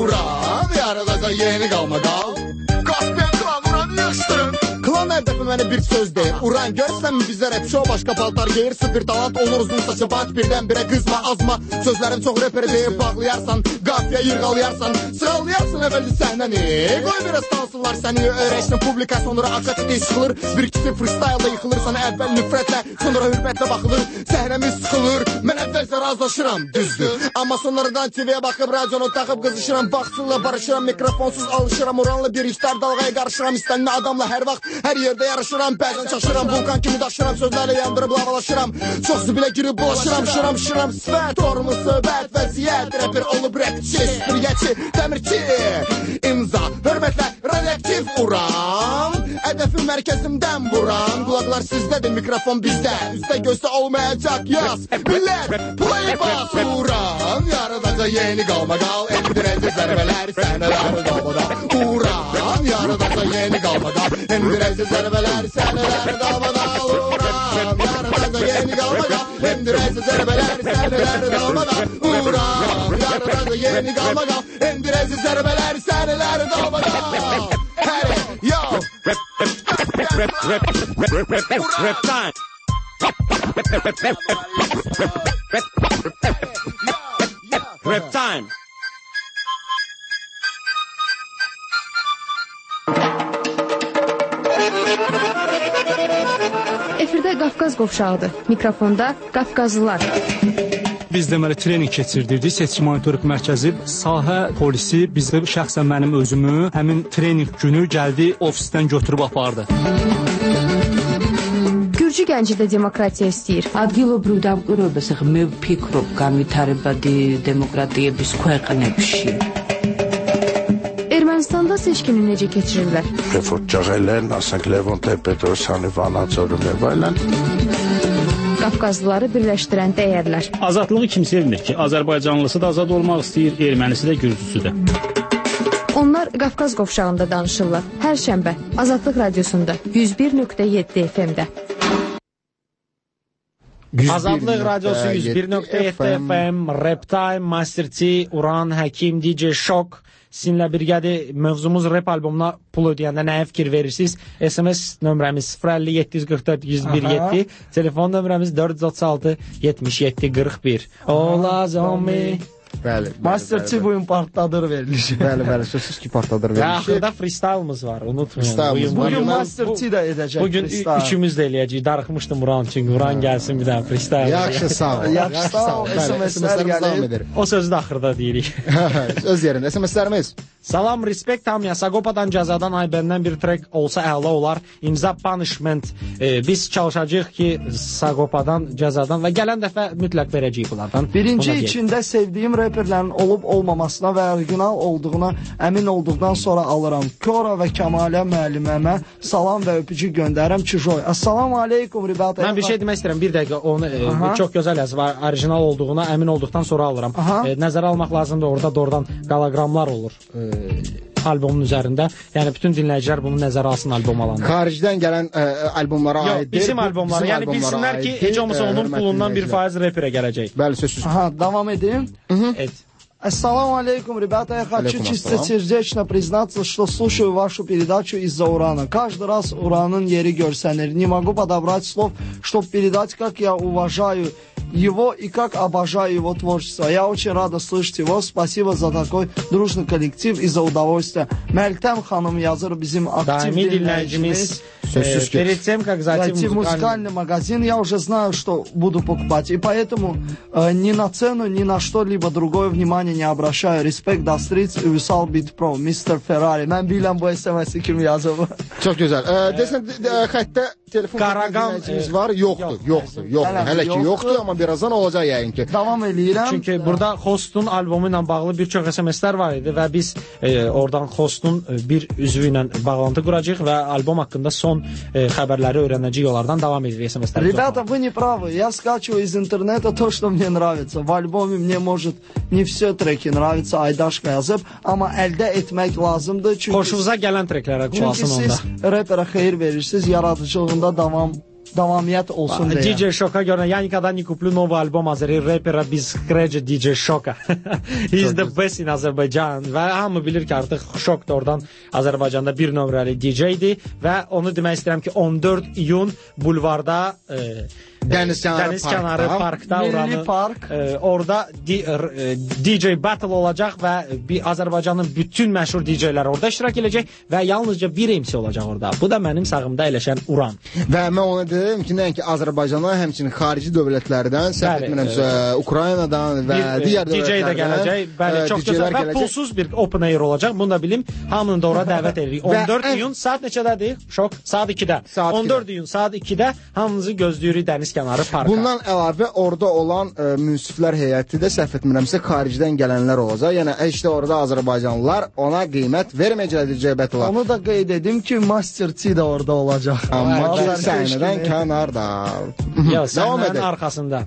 Uran, yarıdaca yeni qalma qal. Qaspiyan klan uranı yığışdırın. Klan hər dəfə mənə bir söz deyir. Uran görsən mi bizə rap show, başqa paltar geyir, sıfır talant olur, uzun saçı bant, birdən birə qızma, azma. Sözlərim çox raperi deyib bağlayarsan, qafiyə yırğalayarsan, sıralayarsan əvvəlli səhnəni. Qoy biraz tansınlar səni, öyrəşsin publika, sonra akademiya sıxılır. Bir ikisi freestyle-da yıxılırsan, əvvəl nifrətlə, sonra hürmətlə baxılır. Səhnəmiz sıxılır, mən əvvəlcə razılaşıram, düzdür. Amma sonradan T V-yə baxıb, radionu taxıb qızışıram, baxsınla barışıram, mikrofonsuz alışıram, Uranla bir işlər dalğaya qarışıram, istənmə adamla hər vaxt, hər yerdə yarışıram, bəzən çaşıram, vulkan kimi daşıram, sözlərlə yandırıb lavalaşıram, çox zibilə girib bulaşıram, şıram, şıram, sifət, tormu, söhbət, vəziyyət, rapper olub rapçi, süpürgəçi, təmirçi, imza, hörmətlə, radioaktiv Uran, ədəfi mərkəzimdən vuran, qulaqlar sizdədir, mikrofon bizdə, üstə gözdə olmayacaq, yaz, millət, play bas, Uran, yarıdaca yeni qalma qal, endirəcə zərbələri, səhnələri davada, Uran, yarıdaca yeni qalma qal, endirəcə zərbələri, səhnələri davada, Uran, yarıdaca yeni qalma qal, endirəcə zərbələri, səhnələri davada, Uran, yarıdaca yeni qalma qal, endirəcə zərbələri, səhnələri davada. Hey, yo! Rap, rap, rap, rap, rap, rap, rap, rap time! Rap time! Efirdə Qafqaz qovşağıdır. Mikrofonda Qafqazlılar. Biz deməli trening keçirdirdik. Seçki monitorinq mərkəzi, sahə polisi bizə şəxsən mənim özümü həmin trening günü gəldi ofisdən götürüb apardı. Gürcü gənci də demokratiya istəyir. ადგილობრივ დამკვირვებასა მე ვფიქრობ განვითარებადი დემოკრატიების ქვეყნებში. Ermənistanda seçkini necə keçirirlər? Reportajlarla asaq Levon Tepetosyanı Vanaçorun evaylan. Qafqazlıları birləşdirən dəyərlər. Azadlığı kim sevinir ki? Azərbaycanlısı da azad olmaq istəyir, ermənisi də, gürcüsü də. Onlar Qafqaz qovşağında danışırlar. Hər şənbə Azadlıq radiosunda yüz bir nöqtə yeddi F M-də. Azadlıq radiosu yüz bir nöqtə yeddi F M, Rap Time, Master T, Uran, Həkim, D J Shock sizinlə birgədir. Mövzumuz rap albomuna pul ödəyəndə nəyə fikir verirsiniz? S M S nömrəmiz sıfır əlli yeddi yüz qırx dörd yüz bir yeddi, telefon nömrəmiz dörd yüz otuz altı yetmiş yeddi qırx bir. All on me. Bəli. Master T bugün partladır verilişi. Bəli, bəli, sözsüz ki partladır verilişi. Axırda freestyle'ımız var, unutmayın. Bugün Master T də edəcək. Bugün üçümüz də eləyəcəyik. Darıxmışdım Uran üçün. Uran gəlsin bir dənə freestyle. Yaxşı, sağ ol. Yaxşı, sağ ol. S M S-lər gəlir. O sözü də axırda deyirik. Öz yerində. S M S-lərimiz. Salam, respekt hamıya. Sagopadan Cəzadan Aybəndən bir track olsa əla olar. İmza Punishment. E, biz çalışacağıq ki, Sagopadan Cəzadan və gələn dəfə mütləq verəcəyik bunlardan. Birinci içində sevdiyim rap reperlərin olub olmamasına və orijinal olduğuna əmin olduqdan sonra alıram. Kora və Kəmalə müəlliməmə salam və öpücük göndərirəm. Çijoy. Assalamu aleykum ribata. Mən bir şey demək istəyirəm. Bir dəqiqə onu e, çox gözəl yazıb. Orijinal olduğuna əmin olduqdan sonra alıram. E, nəzərə almaq lazımdır. Orada doğrudan qoloqramlar olur. E, albomun üzərində. Yəni bütün dinləyicilər bunu nəzərə alsın albom alanda. Xaricdən gələn ə, albomlara Yox, aid bizim albomlara. Bizim yəni bilsinlər ki, heç olmasa onun pulundan bir faiz reperə gələcək. Bəli, sözsüz. Aha, davam edeyim. Et. Ассаламу алейкум, ребята, я хочу чистосердечно признаться, что слушаю вашу передачу из-за урана. Каждый раз уранın yeri görsенir. Не могу подобрать слов, чтобы передать, как я уважаю его и как обожаю его творчество. Я очень рада слышать его. Спасибо за такой дружный коллектив и за удовольствие. Мəltəm xanım yazır bizim актив dinləyicimiz. Перед тем, как зайти в музыкальный магазин, я уже знаю, что буду покупать. И поэтому э, ни на цену, ни на что-либо другое внимание не обращаю. Респект до Streets и Visual Beat Pro, мистер Ferrari. Mən biləm bu S M S-i kim yazıb. Çox gözəl. Desən, xəttə telefon dinləyicimiz var? Yoxdur, yoxdur, yoxdur. Hələ ki yoxdur, amma birazdan olacaq yəqin ki. Davam eləyirəm. Çünki burada Hostun albomu ilə bağlı bir çox S M S-lər var idi və biz e, oradan Hostun bir üzvü ilə bağlantı quracağıq və albom haqqında son e, xəbərləri öyrənəcəyik, onlardan davam edirik S M S-lər. Ребята, вы не правы. Я скачиваю из интернета то, что мне нравится. В альбоме мне может не все треки nравится, Aydaşqa yazıb, amma əldə etmək lazımdır. Çünki xoşunuza gələn treklərə qulaq asın onda. Çünki siz reperə xeyir verirsiniz, yaradıcılığında davam davamiyyət olsun deyə. ди джей Shoka görə, я никогда не куплю новый альбом Azeri repera без Scratch ди джей Shoka. He's the best in Azerbaijan. Və hamı bilir ki, artıq Şok da oradan Azərbaycanda bir nömrəli D J-dir və onu demək istəyirəm ki, on dörd iyun bulvarda e, Dəniz kənarı, Dəniz kənarı parkda, Milli Park. E, orada D J battle olacaq və bir Azərbaycanın bütün məşhur D J-lər orada iştirak edəcək və yalnızca bir M C olacaq orada. Bu da mənim sağımda eləşən Uran. Və mən ona dedim ki, nəinki Azərbaycana, həmçinin xarici dövlətlərdən, səhv etmirəmsə, Ukraynadan və digər D J də gələcək. Bəli, çox gözəl və pulsuz bir open air olacaq. Bunu da bilim. Hamını da ora dəvət edirik. on dörd iyun saat neçədədir? Şok saat ikidə. on dörd iyun saat ikidə hamınızı gözləyirik Dəniz kənarı parka. Bundan əlavə orada olan ə, münsiflər heyəti də səhv etmirəmsə xaricdən gələnlər olacaq. Yəni heç də orada Azərbaycanlılar ona qiymət verməyəcəkdir Battle-a. Onu da qeyd edim ki, Master T də orada olacaq. Amma səhnədən kənarda. Yox, səhnənin arxasında.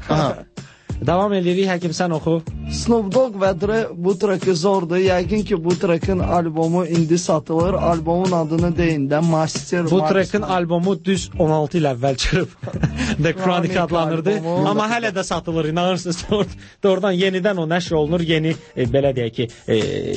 Davam edirik, həkim sən oxu. Snoop Dogg və Dre bu treki zordur. Yəqin ki, bu trekin albomu indi satılır. Albomun adını deyin də Master. Bu trekin albomu düz on altı il əvvəl çıxıb. The Chronic adlanırdı. Albomu. Amma hələ də satılır, inanırsınız. Doğrudan yenidən o nəşr olunur. Yeni, e, belə deyək ki, e,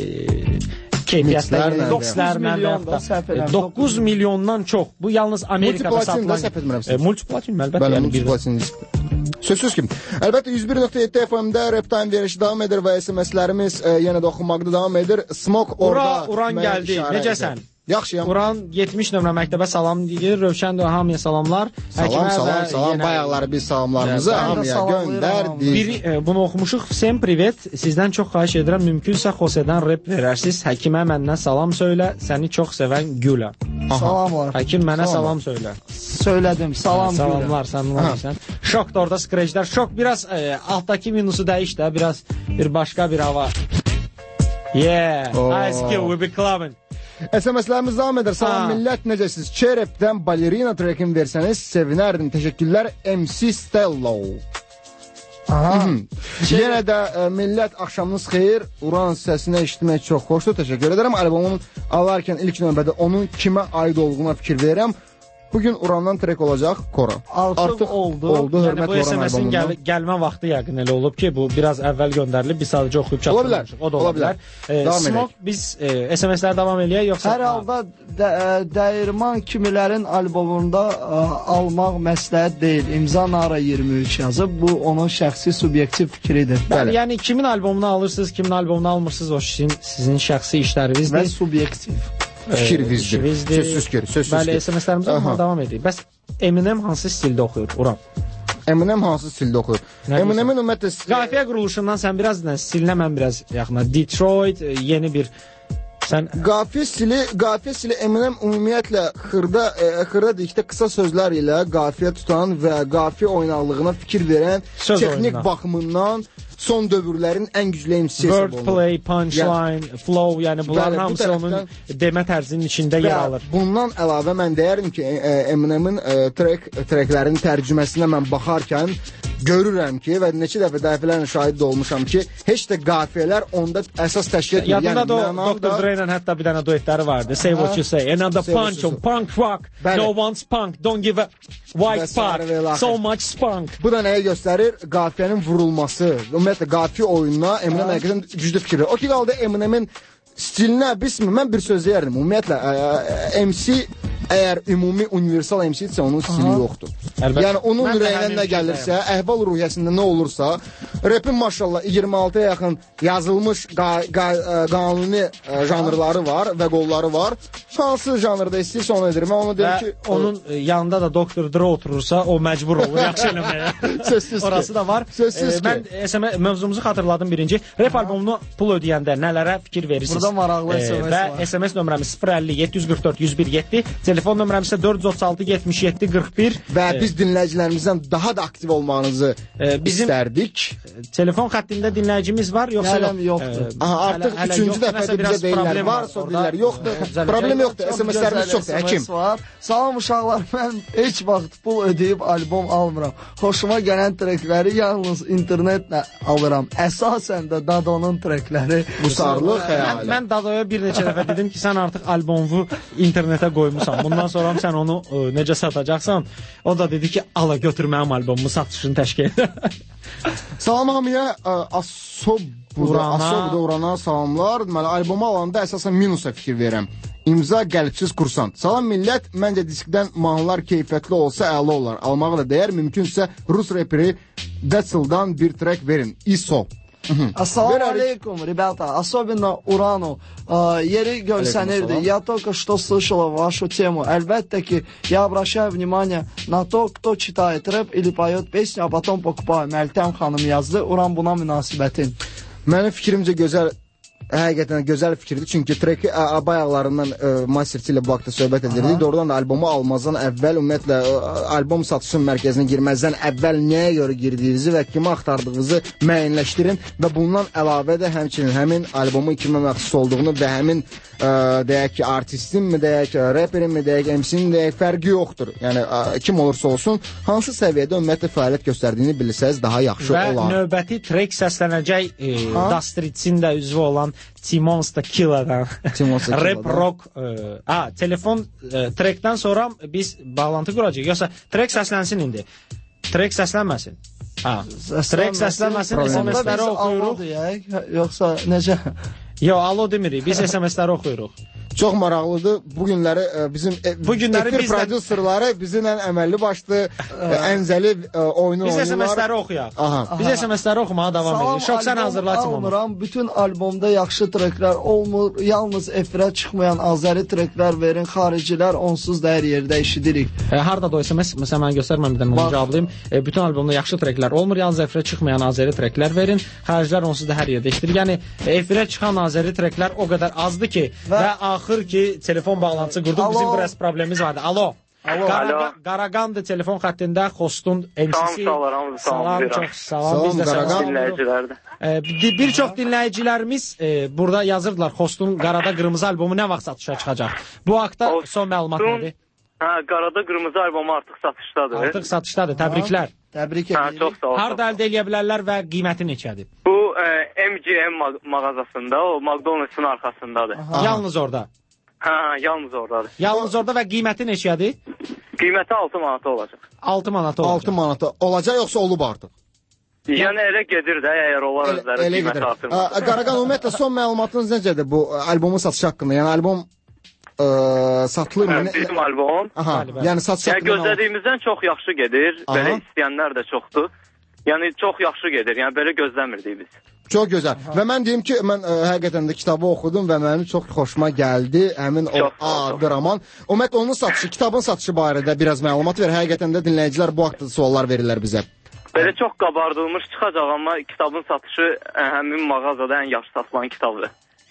keyfiyyətlər, mixlərlə doqquz milyondan çox. Bu yalnız Amerikada satılan. E, multiplatin əlbəttə. Bəli, yəni multiplatin diskdir. Sözsüz ki, əlbəttə yüz bir nöqtə yeddi F M-də Rap Time verişi davam edir və S M S-lərimiz e, yenə də oxunmaqda davam edir. Smoke orada. Ura, Uran gəldi. Necəsən? Yaxşıyam. Uran yetmiş nömrə məktəbə salam deyir. Rövşən də hamıya salamlar. Salam, salam, salam. Bayaqları biz salamlarımızı hamıya göndərdik. Biri e, bunu oxumuşuq. Всем привет. Sizdən çox xahiş edirəm. Mümkünsə Xosedən rap verərsiniz. Həkimə məndən salam söylə. Səni çox sevən Gülə. Salamlar. Həkim mənə salam söylə. Söylədim. Salam Gülə. Salamlar, salamlar. Şok da orada scratchlər. Şok biraz e, alttaki minusu dəyiş də. Biraz bir başqa bir hava. Yeah. Oh. Ice Cube, we be clubbing. S M S-lərimiz davam edir. Salam millət, necəsiz? Çerepdən Ballerina trekin versəniz sevinərdim. Təşəkkürlər M C Stello. Aha. Yenə də ə, millət axşamınız xeyir. Uran səsini eşitmək çox xoşdur. Təşəkkür edirəm. Albomun alarkən ilk növbədə onun kimə aid olduğuna fikir verirəm. Bugün Urandan trek olacaq Kora. Artıq, Artıq oldu. oldu. Yəni Hörmət bu S M S-in gəl gəlmə vaxtı yəqin elə olub ki, bu biraz əvvəl göndərilib, biz sadəcə oxuyub çatdırmışıq. O da ola bilər. E, Smoke biz e, S M S-lər davam eləyək yoxsa? Hər halda də, dəyirman kimilərin albomunda ə, almaq məsləhət deyil. İmza Nara iyirmi üç yazıb. Bu onun şəxsi subyektiv fikridir. Bəli, yəni kimin albomunu alırsınız, kimin albomunu almırsınız, o sizin sizin şəxsi işlərinizdir və subyektiv. Fikirvizdir. Sözsüz ki, sözsüz ki. Bəli, S M S-lərimizə davam edirik. Bəs Eminem hansı stildə oxuyur? Uran. Eminem hansı stildə oxuyur? Eminemin ümumiyyətlə qafiyə quruluşundan sən biraz stilinə mən biraz yaxına. Detroit yeni bir sən qafiyə stili, qafiyə stili Eminem ümumiyyətlə xırda e, xırda dedikdə qısa sözlər ilə qafiyə tutan və qafiyə oynaqlığına fikir verən, söz texnik oyununa. baxımından son dövrlərin ən güclü M C-si hesab olunur. Wordplay, punchline, yəni, flow, yəni bunların hamısı onun demə tərzinin içində yer alır. Bundan əlavə mən deyərdim ki, Eminemin track tracklərin tərcüməsinə mən baxarkən görürəm ki və neçə dəfə dəfələrlə şahid olmuşam ki, heç də qafiyələr onda əsas təşkil edir. Yadında da yəni, doktor Dre ilə hətta bir dənə duetləri vardı. Say what you say. Another punch on punk rock. Bəli. No one's punk. Don't give a white fuck. So much spunk. Bu da nəyə göstərir? Qafiyənin vurulması. Ümumiyyətlə qafiyə oyununa Eminem həqiqətən güclü fikirdir. O ki qaldı Eminemin stilinə bismi mən bir söz deyərdim. Ümumiyyətlə M C əgər ümumi universal M C-dirsə onun stili yoxdur. Əlbəttə. Yəni onun ürəyindən nə gəlirsə, əhval ruhiyyəsində nə olursa, rapin maşallah iyirmi altıya yaxın yazılmış qa qa qanuni janrları var və qolları var. Hansı janrda istəyirsə onu edir. Mən onu deyim ki, onun yanında da doktor Dre oturursa, o məcbur olur yaxşı eləməyə. Sözsüz Orası da var. Sözsüz ki. Mən S M S mövzumuzu xatırladım birinci. Rap albomunu pul ödəyəndə nələrə fikir verirsiniz? Burada maraqlı S M S var. Və S M S nömrəmiz sıfır əlli yeddi yüz qırx dörd yüz bir yeddi. Telefon nömrəmiz isə dörd yüz otuz altı yetmiş yeddi qırx bir. Və biz dinləyicilərimizdən daha da aktiv olmağınızı bizim istərdik. Telefon xəttində dinləyicimiz var, yoxsa yox? Yoxdur. Aha, artıq üçüncü dəfədir bizə deyirlər. Varsa deyirlər, yoxdur. Problem yoxdur. S M S-lərimiz çoxdur. Həkim. Salam uşaqlar, mən heç vaxt pul ödəyib albom almıram. Xoşuma gələn trekləri yalnız internetlə alıram. Əsasən də Dado'nun trekləri. Bu sarlıq xəyali. Mən Dado'ya bir neçə dəfə dedim ki, sən artıq albomu internetə qoymusan. Bundan sonra sən onu ə, necə satacaqsan? O da dedi ki, ala götür mənim albomumu satışını təşkil et. Salam hamıya, Asobda, Asobda Urana salamlar. Deməli, albomu alanda əsasən minusa fikir verirəm. İmza qəlbsiz kursant. Salam millət, məncə diskdən mahnılar keyfiyyətli olsa əla olar. Almağı da dəyər, mümkünsə Rus reperi Detsel'dan bir track verin. I S O. Ассаламу алейкум, ребята, особенно Урану. Ери Гольсанерди, я только что слышала вашу тему. Әлбәттə я обращаю внимание на то, кто читает рэп или поет песню, а потом покупаю. Мəltəm xanım yazdı, Uran buna münasibətin. Mənim fikrimcə gözəl, həqiqətən gözəl fikirdir. Çünki treki bayaqlarından Masterçi ilə bu haqda söhbət edirdik. Doğrudan da albomu almazdan əvvəl, ümumiyyətlə albom satışın mərkəzinə girməzdən əvvəl nəyə görə girdiyinizi və kimi axtardığınızı müəyyənləşdirin və bundan əlavə də həmçinin həmin albomu kimə məxsus olduğunu və həmin ə, deyək ki, artistin mi, deyək ki, rapperin mi, deyək M C-nin deyək fərqi yoxdur. Yəni ə, kim olursa olsun, hansı səviyyədə ümumiyyətlə fəaliyyət göstərdiyini bilsəz daha yaxşı və olar. Və növbəti trek səslənəcək e, Dastritsin də üzvü olan Timon Stakila'dan rap rock e, a, telefon e, trekdən sonra biz bağlantı quracağıq. Yoxsa trek səslənsin indi. Trek səslənməsin. Ha, trek səslənməsin, S M S-ləri oxuyuruq. Yoxsa necə? Yox, alo demirik. Biz S M S-ləri oxuyuruq. Çox maraqlıdır. Bu günləri bizim Bu günləri efir prodüserləri bizimlə əməlli başlı ənzəli oyunu biz oynuyorlar. Biz S M S-ləri oxuyaq. Aha. Biz S M S-ləri oxumağa davam edirik. Şok sən hazırla Timonu. Bütün albomda yaxşı treklər olmur. Yalnız efirə çıxmayan azəri treklər verin. Xaricilər onsuz da hər yerdə eşidirik. E, harda da o S M S, məsələn mən göstərməmədən onu cavablayım. E, bütün albomda yaxşı treklər olmur. Yalnız efirə çıxmayan azəri treklər verin. Xaricilər onsuz da hər yerdə eşidirik. Yəni efirə çıxan azəri treklər o qədər azdır ki və, və axır ki telefon bağlantısı qurduq. Bizim biraz problemimiz vardı. Alo. Alo. Qaragan, Qaraqandı telefon xəttində Xostun M C-si. Salam, salam, çox salam. Biz də Qaraqan dinləyicilərdir. E, bir çox dinləyicilərimiz e, burada yazırdılar Xostun Qarada Qırmızı albomu nə vaxt satışa çıxacaq? Bu haqda son məlumat nədir? Hə, Qarada Qırmızı albomu artıq satışdadır. Artıq satışdadır. Təbriklər. Təbrik edirəm. Hə, çox sağ olun. Harda əldə edə bilərlər və qiyməti neçədir? Bu e, M G M mağ mağazasında, o McDonald's-ın arxasındadır. Aha. Yalnız orada. Hə, yalnız oradadır. Yalnız orada və qiyməti neçədir? Qiyməti altı manata olacaq. altı manata olacaq. altı manata olacaq yoxsa olub artıq? Yəni elə gedir də, əgər onlar özləri qiymət artırmır. Qaraqan, ümumiyyətlə son məlumatınız necədir bu albomun satışı haqqında? Yəni albom ə, satılır mı? Bizim albom. Aha, yəni satış haqqında. Yəni gözlədiyimizdən çox yaxşı gedir. Aha. Belə istəyənlər də çoxdur. Yəni çox yaxşı gedir. Yəni belə gözləmirdik biz. Çox gözəl. Aha. Və mən deyim ki, mən ə, həqiqətən də kitabı oxudum və mənim çox xoşuma gəldi. Həmin o adlı roman. Ümumiyyətlə onun satışı, kitabın satışı barədə biraz məlumat ver. Həqiqətən də dinləyicilər bu haqda suallar verirlər bizə. Belə çox qabardılmış çıxacaq, amma kitabın satışı ə, həmin mağazada ən yaxşı satılan kitabdır.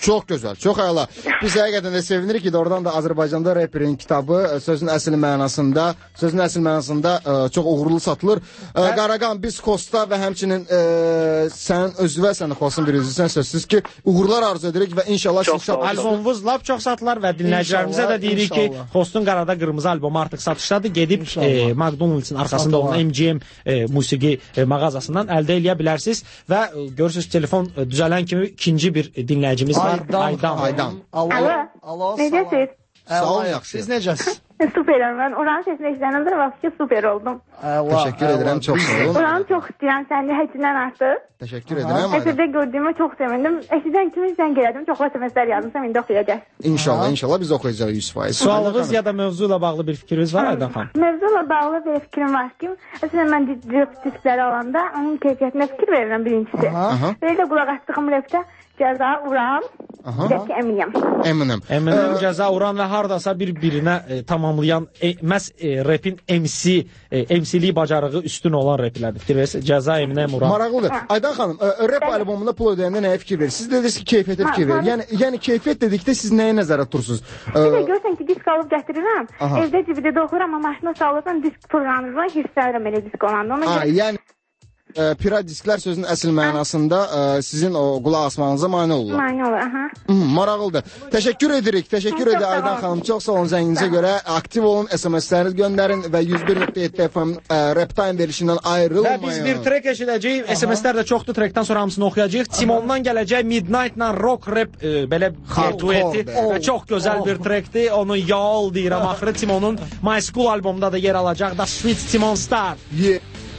Çox gözəl, çox əla. Biz həqiqətən də sevinirik ki, oradan da Azərbaycanda reperin kitabı sözün əsl mənasında, sözün əsl mənasında ə, çox uğurlu satılır. Ə, Qaraqan, biz Xosta və həmçinin ə, sənin özünə, sən də Xostun bir üzvüsən, sözsüz ki, uğurlar arzu edirik və inşallah albomumuz lap çox satılar və dinləyicilərimizə də deyirik ki, Xostun Qarada Qırmızı albomu artıq satışdadır. Gedib e, McDonald's-in arxasında olan M G M e, musiqi e, mağazasından əldə eləyə bilərsiniz və e, görürsünüz telefon e, düzələn kimi ikinci bir dinləyicimiz var. Aydan. Aydan. Alo. Alo. Necəsiz? Sağ olun, yaxşı. Siz necəsiz? Süperim. Ben oranın sesini eşidənədir və ki, süper oldum. Teşekkür ederim, çok sağ olun. Oranı çox istəyirəm, səndə həddindən artıq. Teşekkür ederim. Əsərdə gördüyümə çox sevindim. Eşidən kimi zəng elədim, çox S M S-lər yazmışam, indi oxuyacaq. İnşallah, inşallah biz oxuyacağıq yüz faiz. Sualınız ya da mövzu ilə bağlı bir fikriniz var Aydan xanım? Mövzu ilə bağlı bir fikrim var ki, əslən mən diskləri alanda onun keyfiyyətinə fikir verirəm birincisi. Belə də qulaq asdığım repdə Cəza Uran, Zəki Əminəm. Əminəm. Əminəm, Cəza Uran və hardasa bir-birinə e, tamamlayan e, məhz e, repin M C, e, M C-liyi bacarığı üstün olan replərdir. Fikir verirsiniz, Cəza Əminəm, Uran. Maraqlıdır. Aydan xanım, e, rep albomunda pul ödəyəndə nəyə fikir verirsiniz? Siz dediniz ki, keyfiyyətə fikir verir. Yəni, yəni keyfiyyət dedikdə siz nəyə nəzərə tutursunuz? Bir də görsən ki, disk alıb gətirirəm, evdə cibdə doğuram, amma maşına salırsan, disk programı hissəlirəm elə disk olanda. Ha, yəni E, pira disklər sözün əsl mənasında e, sizin o qulaq asmanıza mane olurlar. Mane olur, aha. Hı, maraqlıdır. Təşəkkür edirik, təşəkkür edirik Aydan xanım. Çox sağ olun zənginizə görə. Aktiv olun, S M S-lərinizi göndərin və yüz bir nöqtə yeddi F M e, Rap Time verilişindən ayrılmayın. Və biz bir trek eşidəcəyik. S M S-lər də çoxdur, trekdən sonra hamısını oxuyacağıq. Timondan gələcək Midnight-la rock rap e, belə dueti və çox gözəl bir trekdir. Onu yol deyirəm axırı. Timonun My School albomunda da yer alacaq. Da Sweet Timon Star. Yeah.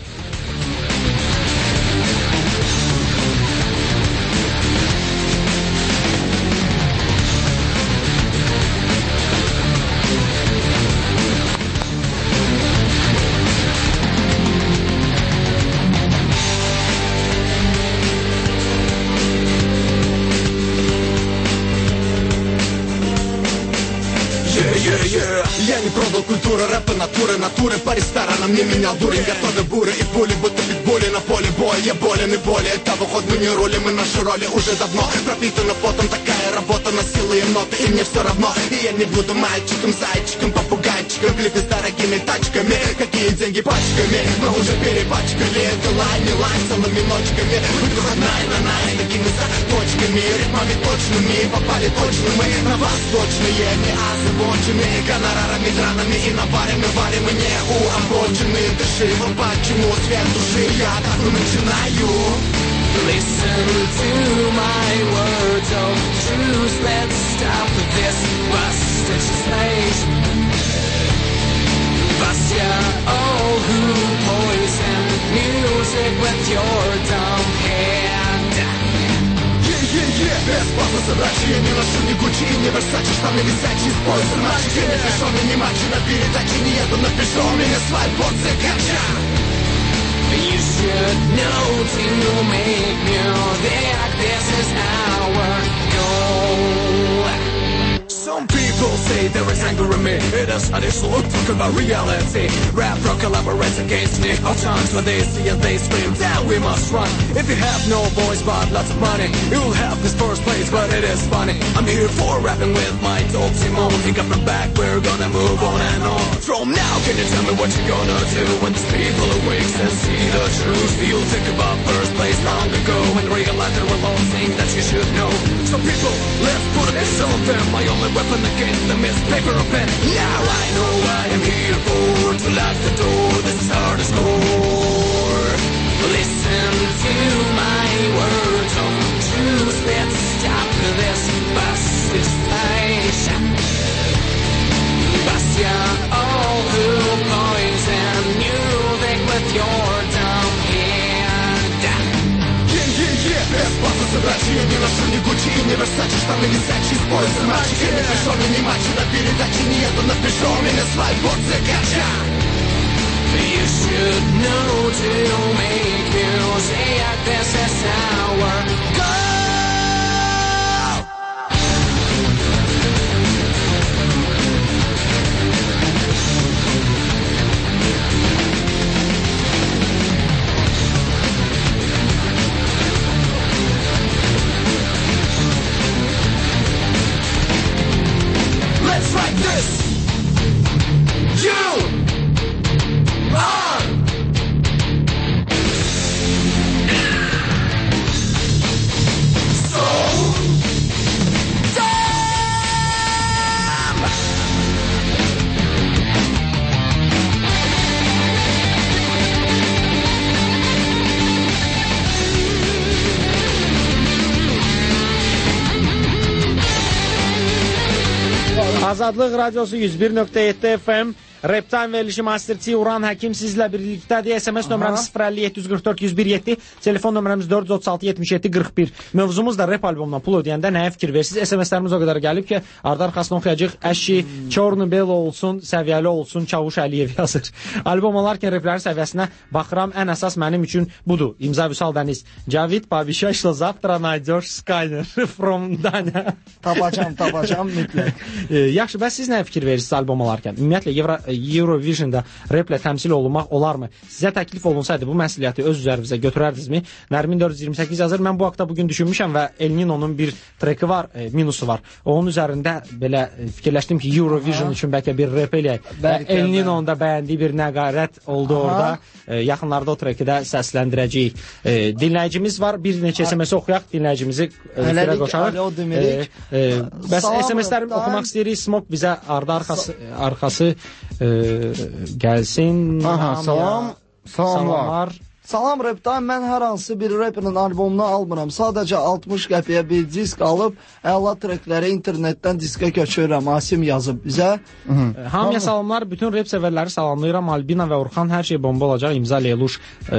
Я не продал культуру рэпа, натуры, натуры по ресторанам не менял дурень, готовы буры и пули, будто питбули на поле боя. Я болен и более того, ход мы не рулим, и наши роли уже давно пропитаны потом. Такая работа на силы и ноты, и мне все равно. И я не буду мальчиком, зайчиком, попугайчиком, клипы с дорогими тачками. Какие деньги пачками, мы уже перепачкали. Это лайн, не лайн, целыми ночками. Выход найн на найн, такими точками, ритмами точными. Попали точно мы на вас точные, не озабоченные гонорарами, дранами и наварами, варим и не у обочины. Дыши, вот почему свет души, я так начинаю. Listen to my words, oh truth, let's stop this busted stage. Bust ya all who poison music with your dumb head. Без пафоса драчи, я не ношу ни Гуччи, ни Версачи, штаны висячие, спонсор матчи. Я не пришел, мне не матчи на передаче, не еду на пешо, у меня своя порция кача. You should know to make music, this is our goal. Some people say there is anger in me. It is an issue, talk about reality. Rap rock collaborates against me. All times when they see and they scream, down we must run. If you have no voice but lots of money, you'll have this first place, but it is funny. I'm here for rapping with my dope Simone. Think up and back, we're gonna move on and on. From now, can you tell me what you're gonna do when these people awake and see the truth? You'll think about first place long ago and realize there were all things that you should know. So people, let's put a piece on them. My only weapon against them is paper or pen. Now I know I am here for to lock the door. This is how to score. Listen to my words, oh truth, let's stop this busted station. Bust ya all who poison music with your dumb head. Yeah, yeah, yeah, без пафоса драчи, я не ношу ни Гуччи, ни Версачи, штаны висячие, спонсор матчи. Я не пришел, мне не матчи на передаче, не еду на пешо, у меня своя порция кача. You should know to make music, this is our goal. Azadlıq Radiosu yüz bir nöqtə yeddi F M. Reptime verilişi Master T Uran Həkim sizlə birlikdədir. S M S nömrəmiz sıfır əlli yeddi yüz qırx dörd yüz bir yeddi. Telefon nömrəmiz dörd yüz otuz altı yetmiş yeddi qırx bir. Mövzumuz da rep albomdan pul ödəyəndə nəyə fikir versiniz? S M S-lərimiz o qədər gəlib ki, ardı arxasına oxuyacaq. Əşi, Çornu Belo olsun, səviyyəli olsun, Çavuş Əliyev yazır. Albom olarkən replərin səviyyəsinə baxıram. Ən əsas mənim üçün budur. İmza Vüsal Dəniz. Cavid Babişa, что завтра найдешь Skyner from Dana. Tapacam, tapacam mütləq. Yaxşı, bəs siz nəyə fikir verirsiniz albom olarkən? Ümumiyyətlə Euro Eurovision'da replə təmsil olunmaq olarmı? Sizə təklif olunsaydı bu məsuliyyəti öz üzərinizə götürərdinizmi? Nərmin dörd yüz iyirmi səkkiz yazır. Mən bu haqda bugün düşünmüşəm və El Nino'nun bir treki var, e, minusu var. Onun üzərində belə fikirləşdim ki, Eurovision Aha. üçün bəlkə bir rep eləyək. El Nino'nun da bəyəndiyi bir nəqarət oldu Aha. orada. E, yaxınlarda o treki də səsləndirəcəyik. E, dinləyicimiz var. Bir neçə S M S oxuyaq, dinləyicimizi efirə qoşarıq. E, e, bəs S M S-lərimi oxumaq istəyirik. Smok bizə ardı arxası, arxası e, gəlsin. Aha, salam. Salamlar. Salam Reptime, mən hər hansı bir reperin albomunu almıram. Sadəcə altmış qəpiyə bir disk alıb, əla trekləri internetdən diskə köçürürəm. Asim yazıb bizə. Hı -hı. Hamıya salamlar, bütün rep sevərləri salamlayıram. Albina və Orxan, hər şey bomba olacaq. İmza Leluş.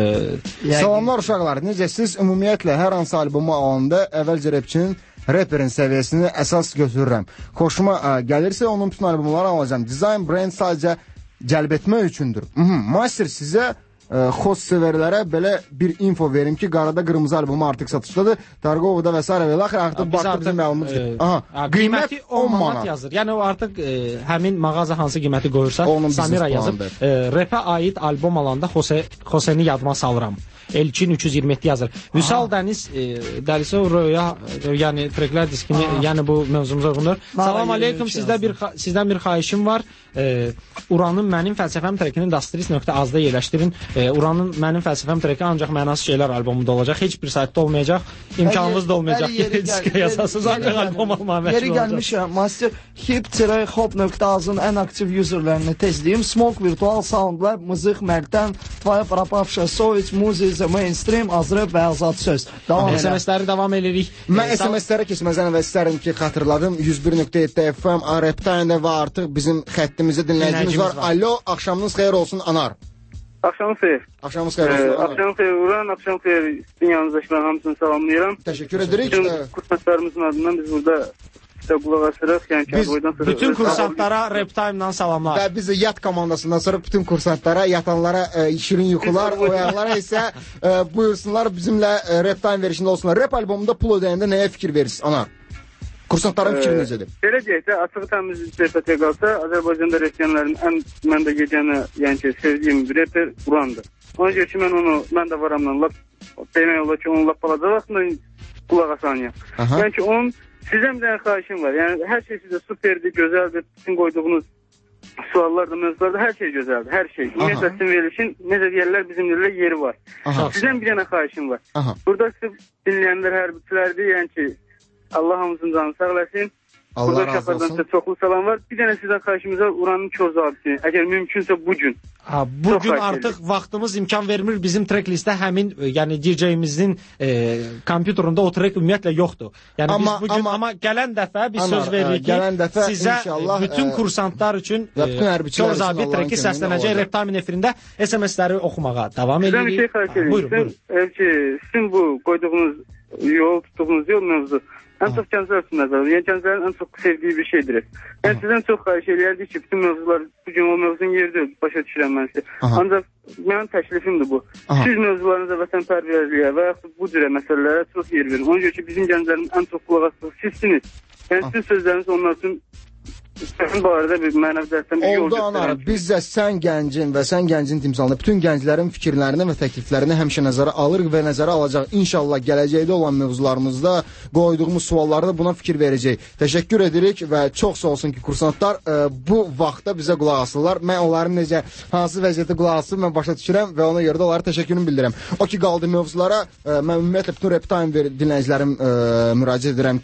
E... Salamlar uşaqlar. Necəsiz? Ümumiyyətlə hər hansı albomu alanda əvvəlcə repçinin reperin səviyyəsini əsas götürürəm. Xoşuma ə, gəlirsə onun bütün albomları alacağım. Design brand sadəcə cəlb etmək üçündür. Hı -hı. Master sizə xoş sevərlərə belə bir info verim ki, qarada qırmızı albomu artıq satışdadır. Targovda və s. və axır artıq baxdı bizim məlumatımız. Aha, qiyməti on manat yazır. Yəni o artıq e, həmin mağaza hansı qiyməti qoyursa, Samira yazıb. E, Repə aid albom alanda Xose Xoseni yadıma salıram. Elçin üç yüz iyirmi yeddi yazır. Vüsal Dəniz e, Dəlisə Roya, yəni treklər diskini, Aha. yəni bu mövzumuza uyğundur. Salam aleykum, sizdə bir sizdən bir xahişim var. E, Uranın mənim fəlsəfəm trekini dastris nöqtə azda yerləşdirin. E, Uranın mənim fəlsəfəm treki ancaq mənasız şeylər albomunda olacaq. Heç bir saytda olmayacaq. İmkanınız da olmayacaq ki, diskə yazasınız. Ancaq albom almağa məşğul olacaq. Yeri gəlmişəm. Master hip tiret hop nöqtə azın ən aktiv userlərini tezləyim. Smoke Virtual Sound Lab, Mızıq Məlkdən, Tvaya Propavşa, Sovic, Muzi, The Mainstream, Azrəb və Azad Söz. Davam S M S-ləri davam edirik. Mən S M S-lərə keçməzdən və istərim ki, xatırladım. yüz bir nöqtə yeddi F M, Reptime və artıq bizim xəttimizdə dinləyicimiz var. Alo, axşamınız xeyir olsun, Anar. Axşamınız xeyir. Axşamınız xeyir olsun. Axşamınız xeyir Uran, axşamınız xeyir dünyanızdakılar hamısını salamlayıram. Təşəkkür edirik. Bütün kursantlarımızın adından biz burada sizə qulaq asırıq. Yəni biz bütün kursantlara Reptime-dan salamlar. Və biz yat komandasından sonra bütün kursantlara, yatanlara e, şirin yuxular, oyanlara isə e, buyursunlar bizimlə e, Reptime verişində olsunlar. Rep albomunda pul ödəyəndə nəyə fikir verirsiniz, Anar? Kursantların fikri necədir? Belə deyək də, açıq təmiz söhbətə qalsa, Azərbaycanda reprənlərin ən mən də gecəni, yəni ki, sevdiyim bir reper Urandır. Ona görə ki, mən onu, mən də varamdan lap demək olar ki, onu lap balaca vaxtında qulaq asanıyam. Yəni ki, onun sizdən bir dənə xahişim var. Yəni hər şey sizə superdir, gözəldir. Sizin qoyduğunuz suallar da, mövzular da hər şey gözəldir, hər şey. Ümumiyyətlə sizin verilişin, necə deyərlər, bizim deyərlər yeri var. Aha. Sizdən bir dənə xahişim var. Aha. Burada siz dinləyənlər, hərbiçilərdir, yəni ki, Allah hamısını canı sağ eləsin. Burada şəfərdən sizə çoxlu salam var. Bir dənə sizdən xahişimiz var, Uranın Köz abisini. Əgər mümkünsə bugün. Ha, bugün artıq vaxtımız imkan vermir. Bizim trek listə həmin, yəni D J-imizin e, kompüterində o trek ümumiyyətlə yoxdur. Yəni amma, biz bugün, amma, amma gələn dəfə biz Anar, söz veririk ki, dəfə, sizə inşallah, bütün kursantlar üçün e, Köz abi treki səslənəcək Reptime efirində S M S-ləri oxumağa davam edirik. Sizdən bir şey xahiş edirik. Buyurun, buyurun. Ki, sizin bu qoyduğunuz yol, tutduğunuz yol mövzu ən çox gənclər üçün nəzərdir. Yəni gənclərin ən çox sevdiyi bir şeydir. Yəni sizdən çox xahiş eləyərdik ki, bütün mövzular bugün o mövzunun yeridir, başa düşürəm mən sizi. Ancaq mənim təklifimdir bu. Aha. Siz mövzularınıza vətənpərvərliyə və yaxud bu cürə məsələlərə çox yer verin. Ona görə ki, bizim gənclərin ən çox qulaq asdığı sizsiniz. Yəni sizin sözləriniz onlar üçün sənin barədə bir mənəvi dərsdən bir yol göstərəm. Oldu, Anar, biz də sən gəncin və sən gəncin timsalında bütün gənclərin fikirlərini və təkliflərini həmişə nəzərə alırıq və nəzərə alacaq. İnşallah gələcəkdə olan mövzularımızda qoyduğumuz suallarda buna fikir verəcək. Təşəkkür edirik və çox sağ olsun ki, kursantlar e, bu vaxtda bizə qulaq asırlar. Mən onların necə, hansı vəziyyətdə qulaq asır, mən başa düşürəm və ona görə də onlara təşəkkürümü bildirirəm. O ki, qaldı mövzulara, e, mən ümumiyyətlə bütün Reptime dinləyicilərim e, müraciət edirəm ki,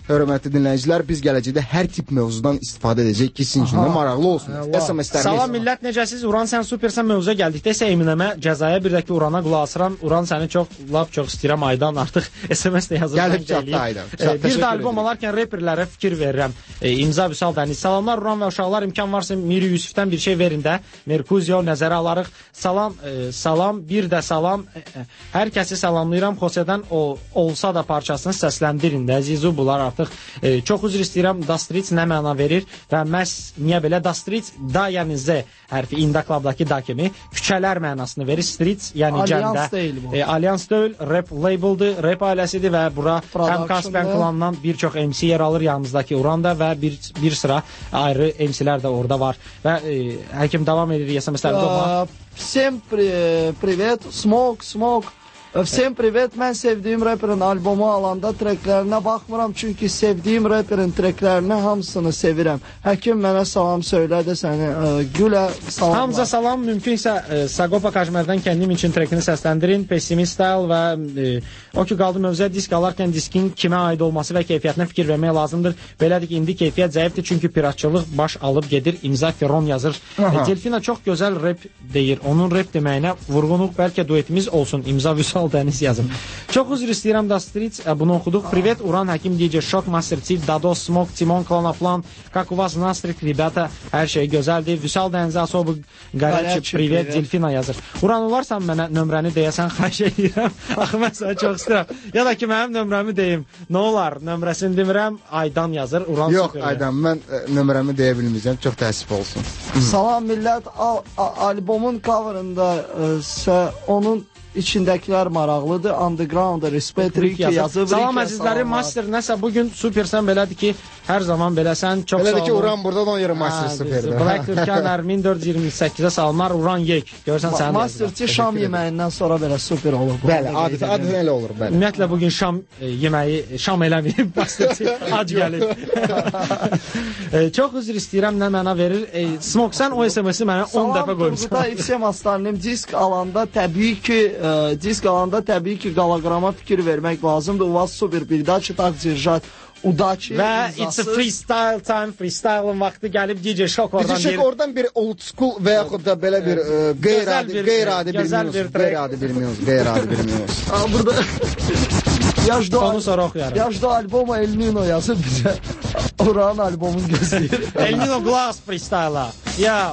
hörmətli dinləyicilər, biz gələcəkdə hər tip mövzudan istifadə edəcəyik ki, sizin üçün də maraqlı olsun. S M S-lərimiz. Salam millət, necəsiz? Uran, sən supersən. Mövzuya gəldikdə isə Eminəmə cəzaya bir də ki, Urana qulaq asıram. Uran, səni çox, lap çox istəyirəm. Aydan artıq S M S-də yazırsan. Gəlib çatdı Aydan. E, bir də albom alarkən reperlərə fikir verirəm. E, imza Vüsal Dəniz. Salamlar Uran və uşaqlar, imkan varsa Miri Yusifdən bir şey verin də. Merkuzio nəzərə alarıq. Salam, e, salam, bir də salam. E, e, hər kəsi salamlayıram. Xosedən o olsa da parçasını səsləndirin də. Zizu bunlar artıq e, çox üzr istəyirəm. Dastritz nə məna verir və məhz niyə belə Dastritz da, yəni Z hərfi İnda Clubdakı da kimi küçələr mənasını verir. Streets, yəni cəmdə. E, Alyans deyil, rap labeldir, rap ailəsidir və bura həm Caspian klanından bir çox M C yer alır yanımızdakı Uranda və bir, bir sıra ayrı M C'lər də orada var. Və e, həkim davam edir S M S-lərdə olmaq. Всем привет, Smoke, Smoke. Всем привет, mən sevdiyim rapperin albomu alanda treklərinə baxmıram, çünki sevdiyim rapperin treklərini hamısını sevirəm. Həkim mənə salam söylədi səni, gülə salam. Hamza salam, mümkünsə e, Sagopa Kajmerdən kendim için trekini səsləndirin. Pessimist style və e, o ki qaldı mövzuya disk alarkən diskin kimə aid olması və keyfiyyətinə fikir vermək lazımdır. Belədir ki, indi keyfiyyət zəifdir, çünki piratçılıq baş alıb gedir. İmza Ferron yazır. E, Delfina çox gözəl rap deyir. Onun rap deməyinə vurğunuq, bəlkə duetimiz olsun. İmza Vüsal Dəniz yazım. Çox üzr istəyirəm Dastritz, bunu oxuduq. Privet, Uran, Həkim, D J Shock, Master Chief, Dado, Smoke, Timon, Klonaplan, как у вас настрой, rебята, hər şey gözəldir. Vüsal Dənizə Asobu, Qarəçi, Privet, Delfina yazır. Uran, olarsan mənə nömrəni deyəsən, xahiş edirəm. Axı, mən sənə çox istəyirəm. Ya da ki, mənim nömrəmi deyim. Nə olar, nömrəsini demirəm, Aydan yazır. Uran, yox, super Aydan, mən ə, nömrəmi deyə bilməyəcəm, çox təəssüf olsun. Salam millət, al, albomun coverında ə, onun İçindəkilər maraqlıdır. Underground, Respect, Ricky yazıb. Salam əzizlərim, Master nəsə bugün supersən, belədir ki, hər zaman beləsən. Çox belədir ki, Uran buradan on yeri Master superdir. Black Türkan Ərmin dörd yüz iyirmi səkkizə salamlar. Uran yek. Görürsən sənin. Master ki, şam yeməyindən sonra belə super olur. Bəli, adətən adət elə olur, bəli. Ümumiyyətlə bugün şam e, yeməyi şam eləməyib. Master ki, ac gəlir. e, çox üzr istəyirəm, nə məna verir. E, Smoke, sən o S M S-i mənə on dəfə qoymuşsan. Salam, Turquda İfşəm Aslanım, disk alanda təbii ki, Ə, disk alanda təbii ki, qalaqrama fikir vermək lazımdır. U vas super передача, так держать. Udaki və it's a freestyle time, freestyle'ın vaxtı gəlib D J Shock oradan bir... D J Shock oradan bir old school və yaxud da belə bir e, qeyri-adi, qeyri-adi bir mövzu, qeyri-adi bir mövzu, qeyri-adi bir mövzu. Burada Yaşda onu sonra oxuyarım. Yaşda alboma El Nino yazıb bizə. Oranın albomunu gözləyir. El Nino Glass freestyle'a. Ya.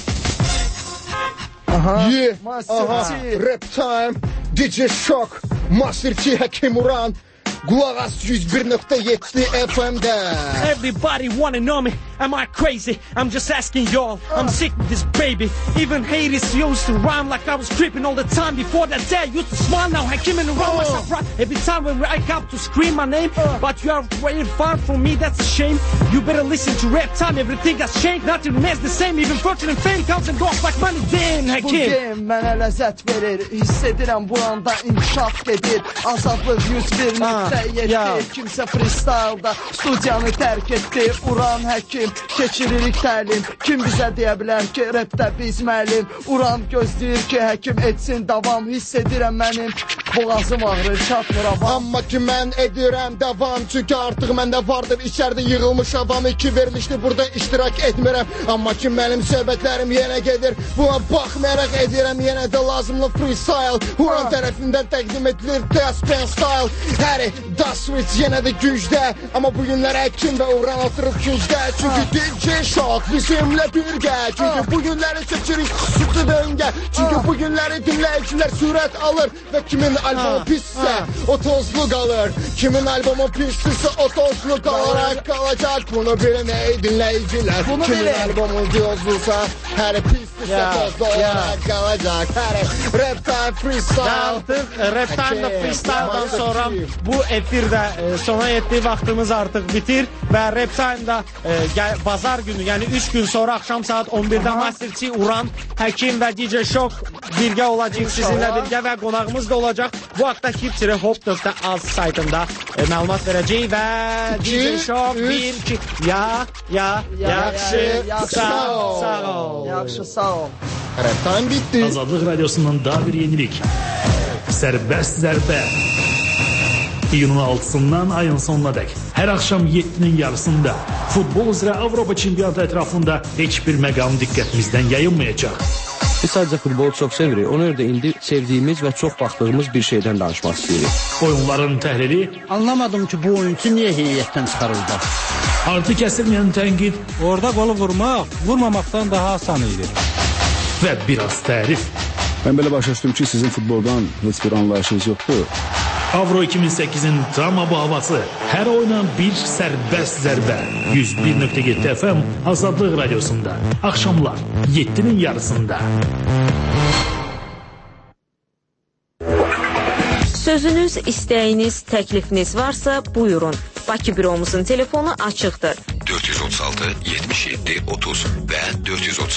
Aha. Yeah. Aha. Rap time. D J Shock. Master T, Həkim Uran. Qulaq as yüz bir nöqtə yeddi F M-də. Everybody wanna know me. Am I crazy? I'm just asking y'all. I'm sick with this baby. Even haters used to rhyme like I was creeping all the time. Before that day, used to smile. Now I came in around myself right. Every time when I come to scream my name. But you are way far from me, that's a shame. You better listen to rap time. Everything has changed. Nothing remains the same. Even fortune and fame comes and goes like money. Damn, Həkim. Bu game mənə ləzzət verir. Hiss edirəm bu anda inkişaf gedir. Azadlıq yüz bir nöqtə yeddi. Kimsə freestyle'da studiyanı tərk etdi. Uran, Həkim. Keçiririk təlim. Kim bizə deyə bilər ki, rapdə biz məlim. Uran gözləyir ki, Həkim etsin davam. Hiss edirəm mənim boğazım ağrır, çatmıram. Amma ki, mən edirəm davam. Çünki artıq məndə vardır içərdə yığılmış avam. İki vermişdi, burada iştirak etmirəm. Amma ki, mənim söhbətlərim yenə gedir. Buna baxmayaraq edirəm yenə də lazımlı freestyle. Uran tərəfindən təqdim edilir Caspian style. Həri, Dastritz yenə də gücdə. Amma bugünlər Həkim və Uran oturub gücdə. Çünki D J Shock bizimlə birgə. Çünki bugünləri çəkirik xüsusi döngə. Çünki bugünləri dinləyicilər sürət alır. Və kimin albomu pissə o tozlu qalır. Kimin albomu pissə o tozlu qalaraq qalacaq. Bunu bilməyi dinləyicilər. Kimin albomu tozlusa hər pissə tozlu olaraq qalacaq. Hər rap time freestyle. Artıq rap time freestyle'dan sonra bu efirdə e, sona yetdiyi vaxtımız artıq bitir və rap time-da e, bazar günü, yəni üç gün sonra axşam saat on birdə Master T, Uran, Həkim və D J Shock birgə olacaq sizinlə birgə və qonağımız da olacaq. Bu haqda hip hop nöqtə az saytında e, məlumat verəcək və D J Shock bir, iki, ya, ya, yaxşı, sağ ol, sağ ol. Yaxşı, sağ ol. Rap time bitti. Azadlıq Radiosundan daha bir yenilik. Sərbəst zərbə. İyunun altısından ayın sonuna dək Hər axşam yeddinin yarısında futbol üzrə Avropa çempionatı ətrafında heç bir məqam diqqətimizdən yayınmayacaq. Biz sadəcə futbolu çox sevirik. Ona görə də indi sevdiyimiz və çox baxdığımız bir şeydən danışmaq istəyirik. Oyunların təhlili. Anlamadım ki, bu oyuncu niyə heyətdən çıxarıldı? Artı kəsilməyən tənqid. Orada qolu vurmaq, vurmamaqdan daha asan idi. Və biraz tərif. Mən belə başa düşdüm ki, sizin futboldan heç bir anlayışınız yoxdur. Avro iki min səkkizin drama bu havası. Hər oyuna bir sərbəst zərbə. yüz bir nöqtə yeddi F M Azadlıq Radiosunda. Axşamlar yeddinin yarısında. Sözünüz, istəyiniz, təklifiniz varsa buyurun. Bakı büromuzun telefonu açıqdır. dörd yüz otuz altı yetmiş yeddi otuz və dörd yüz otuz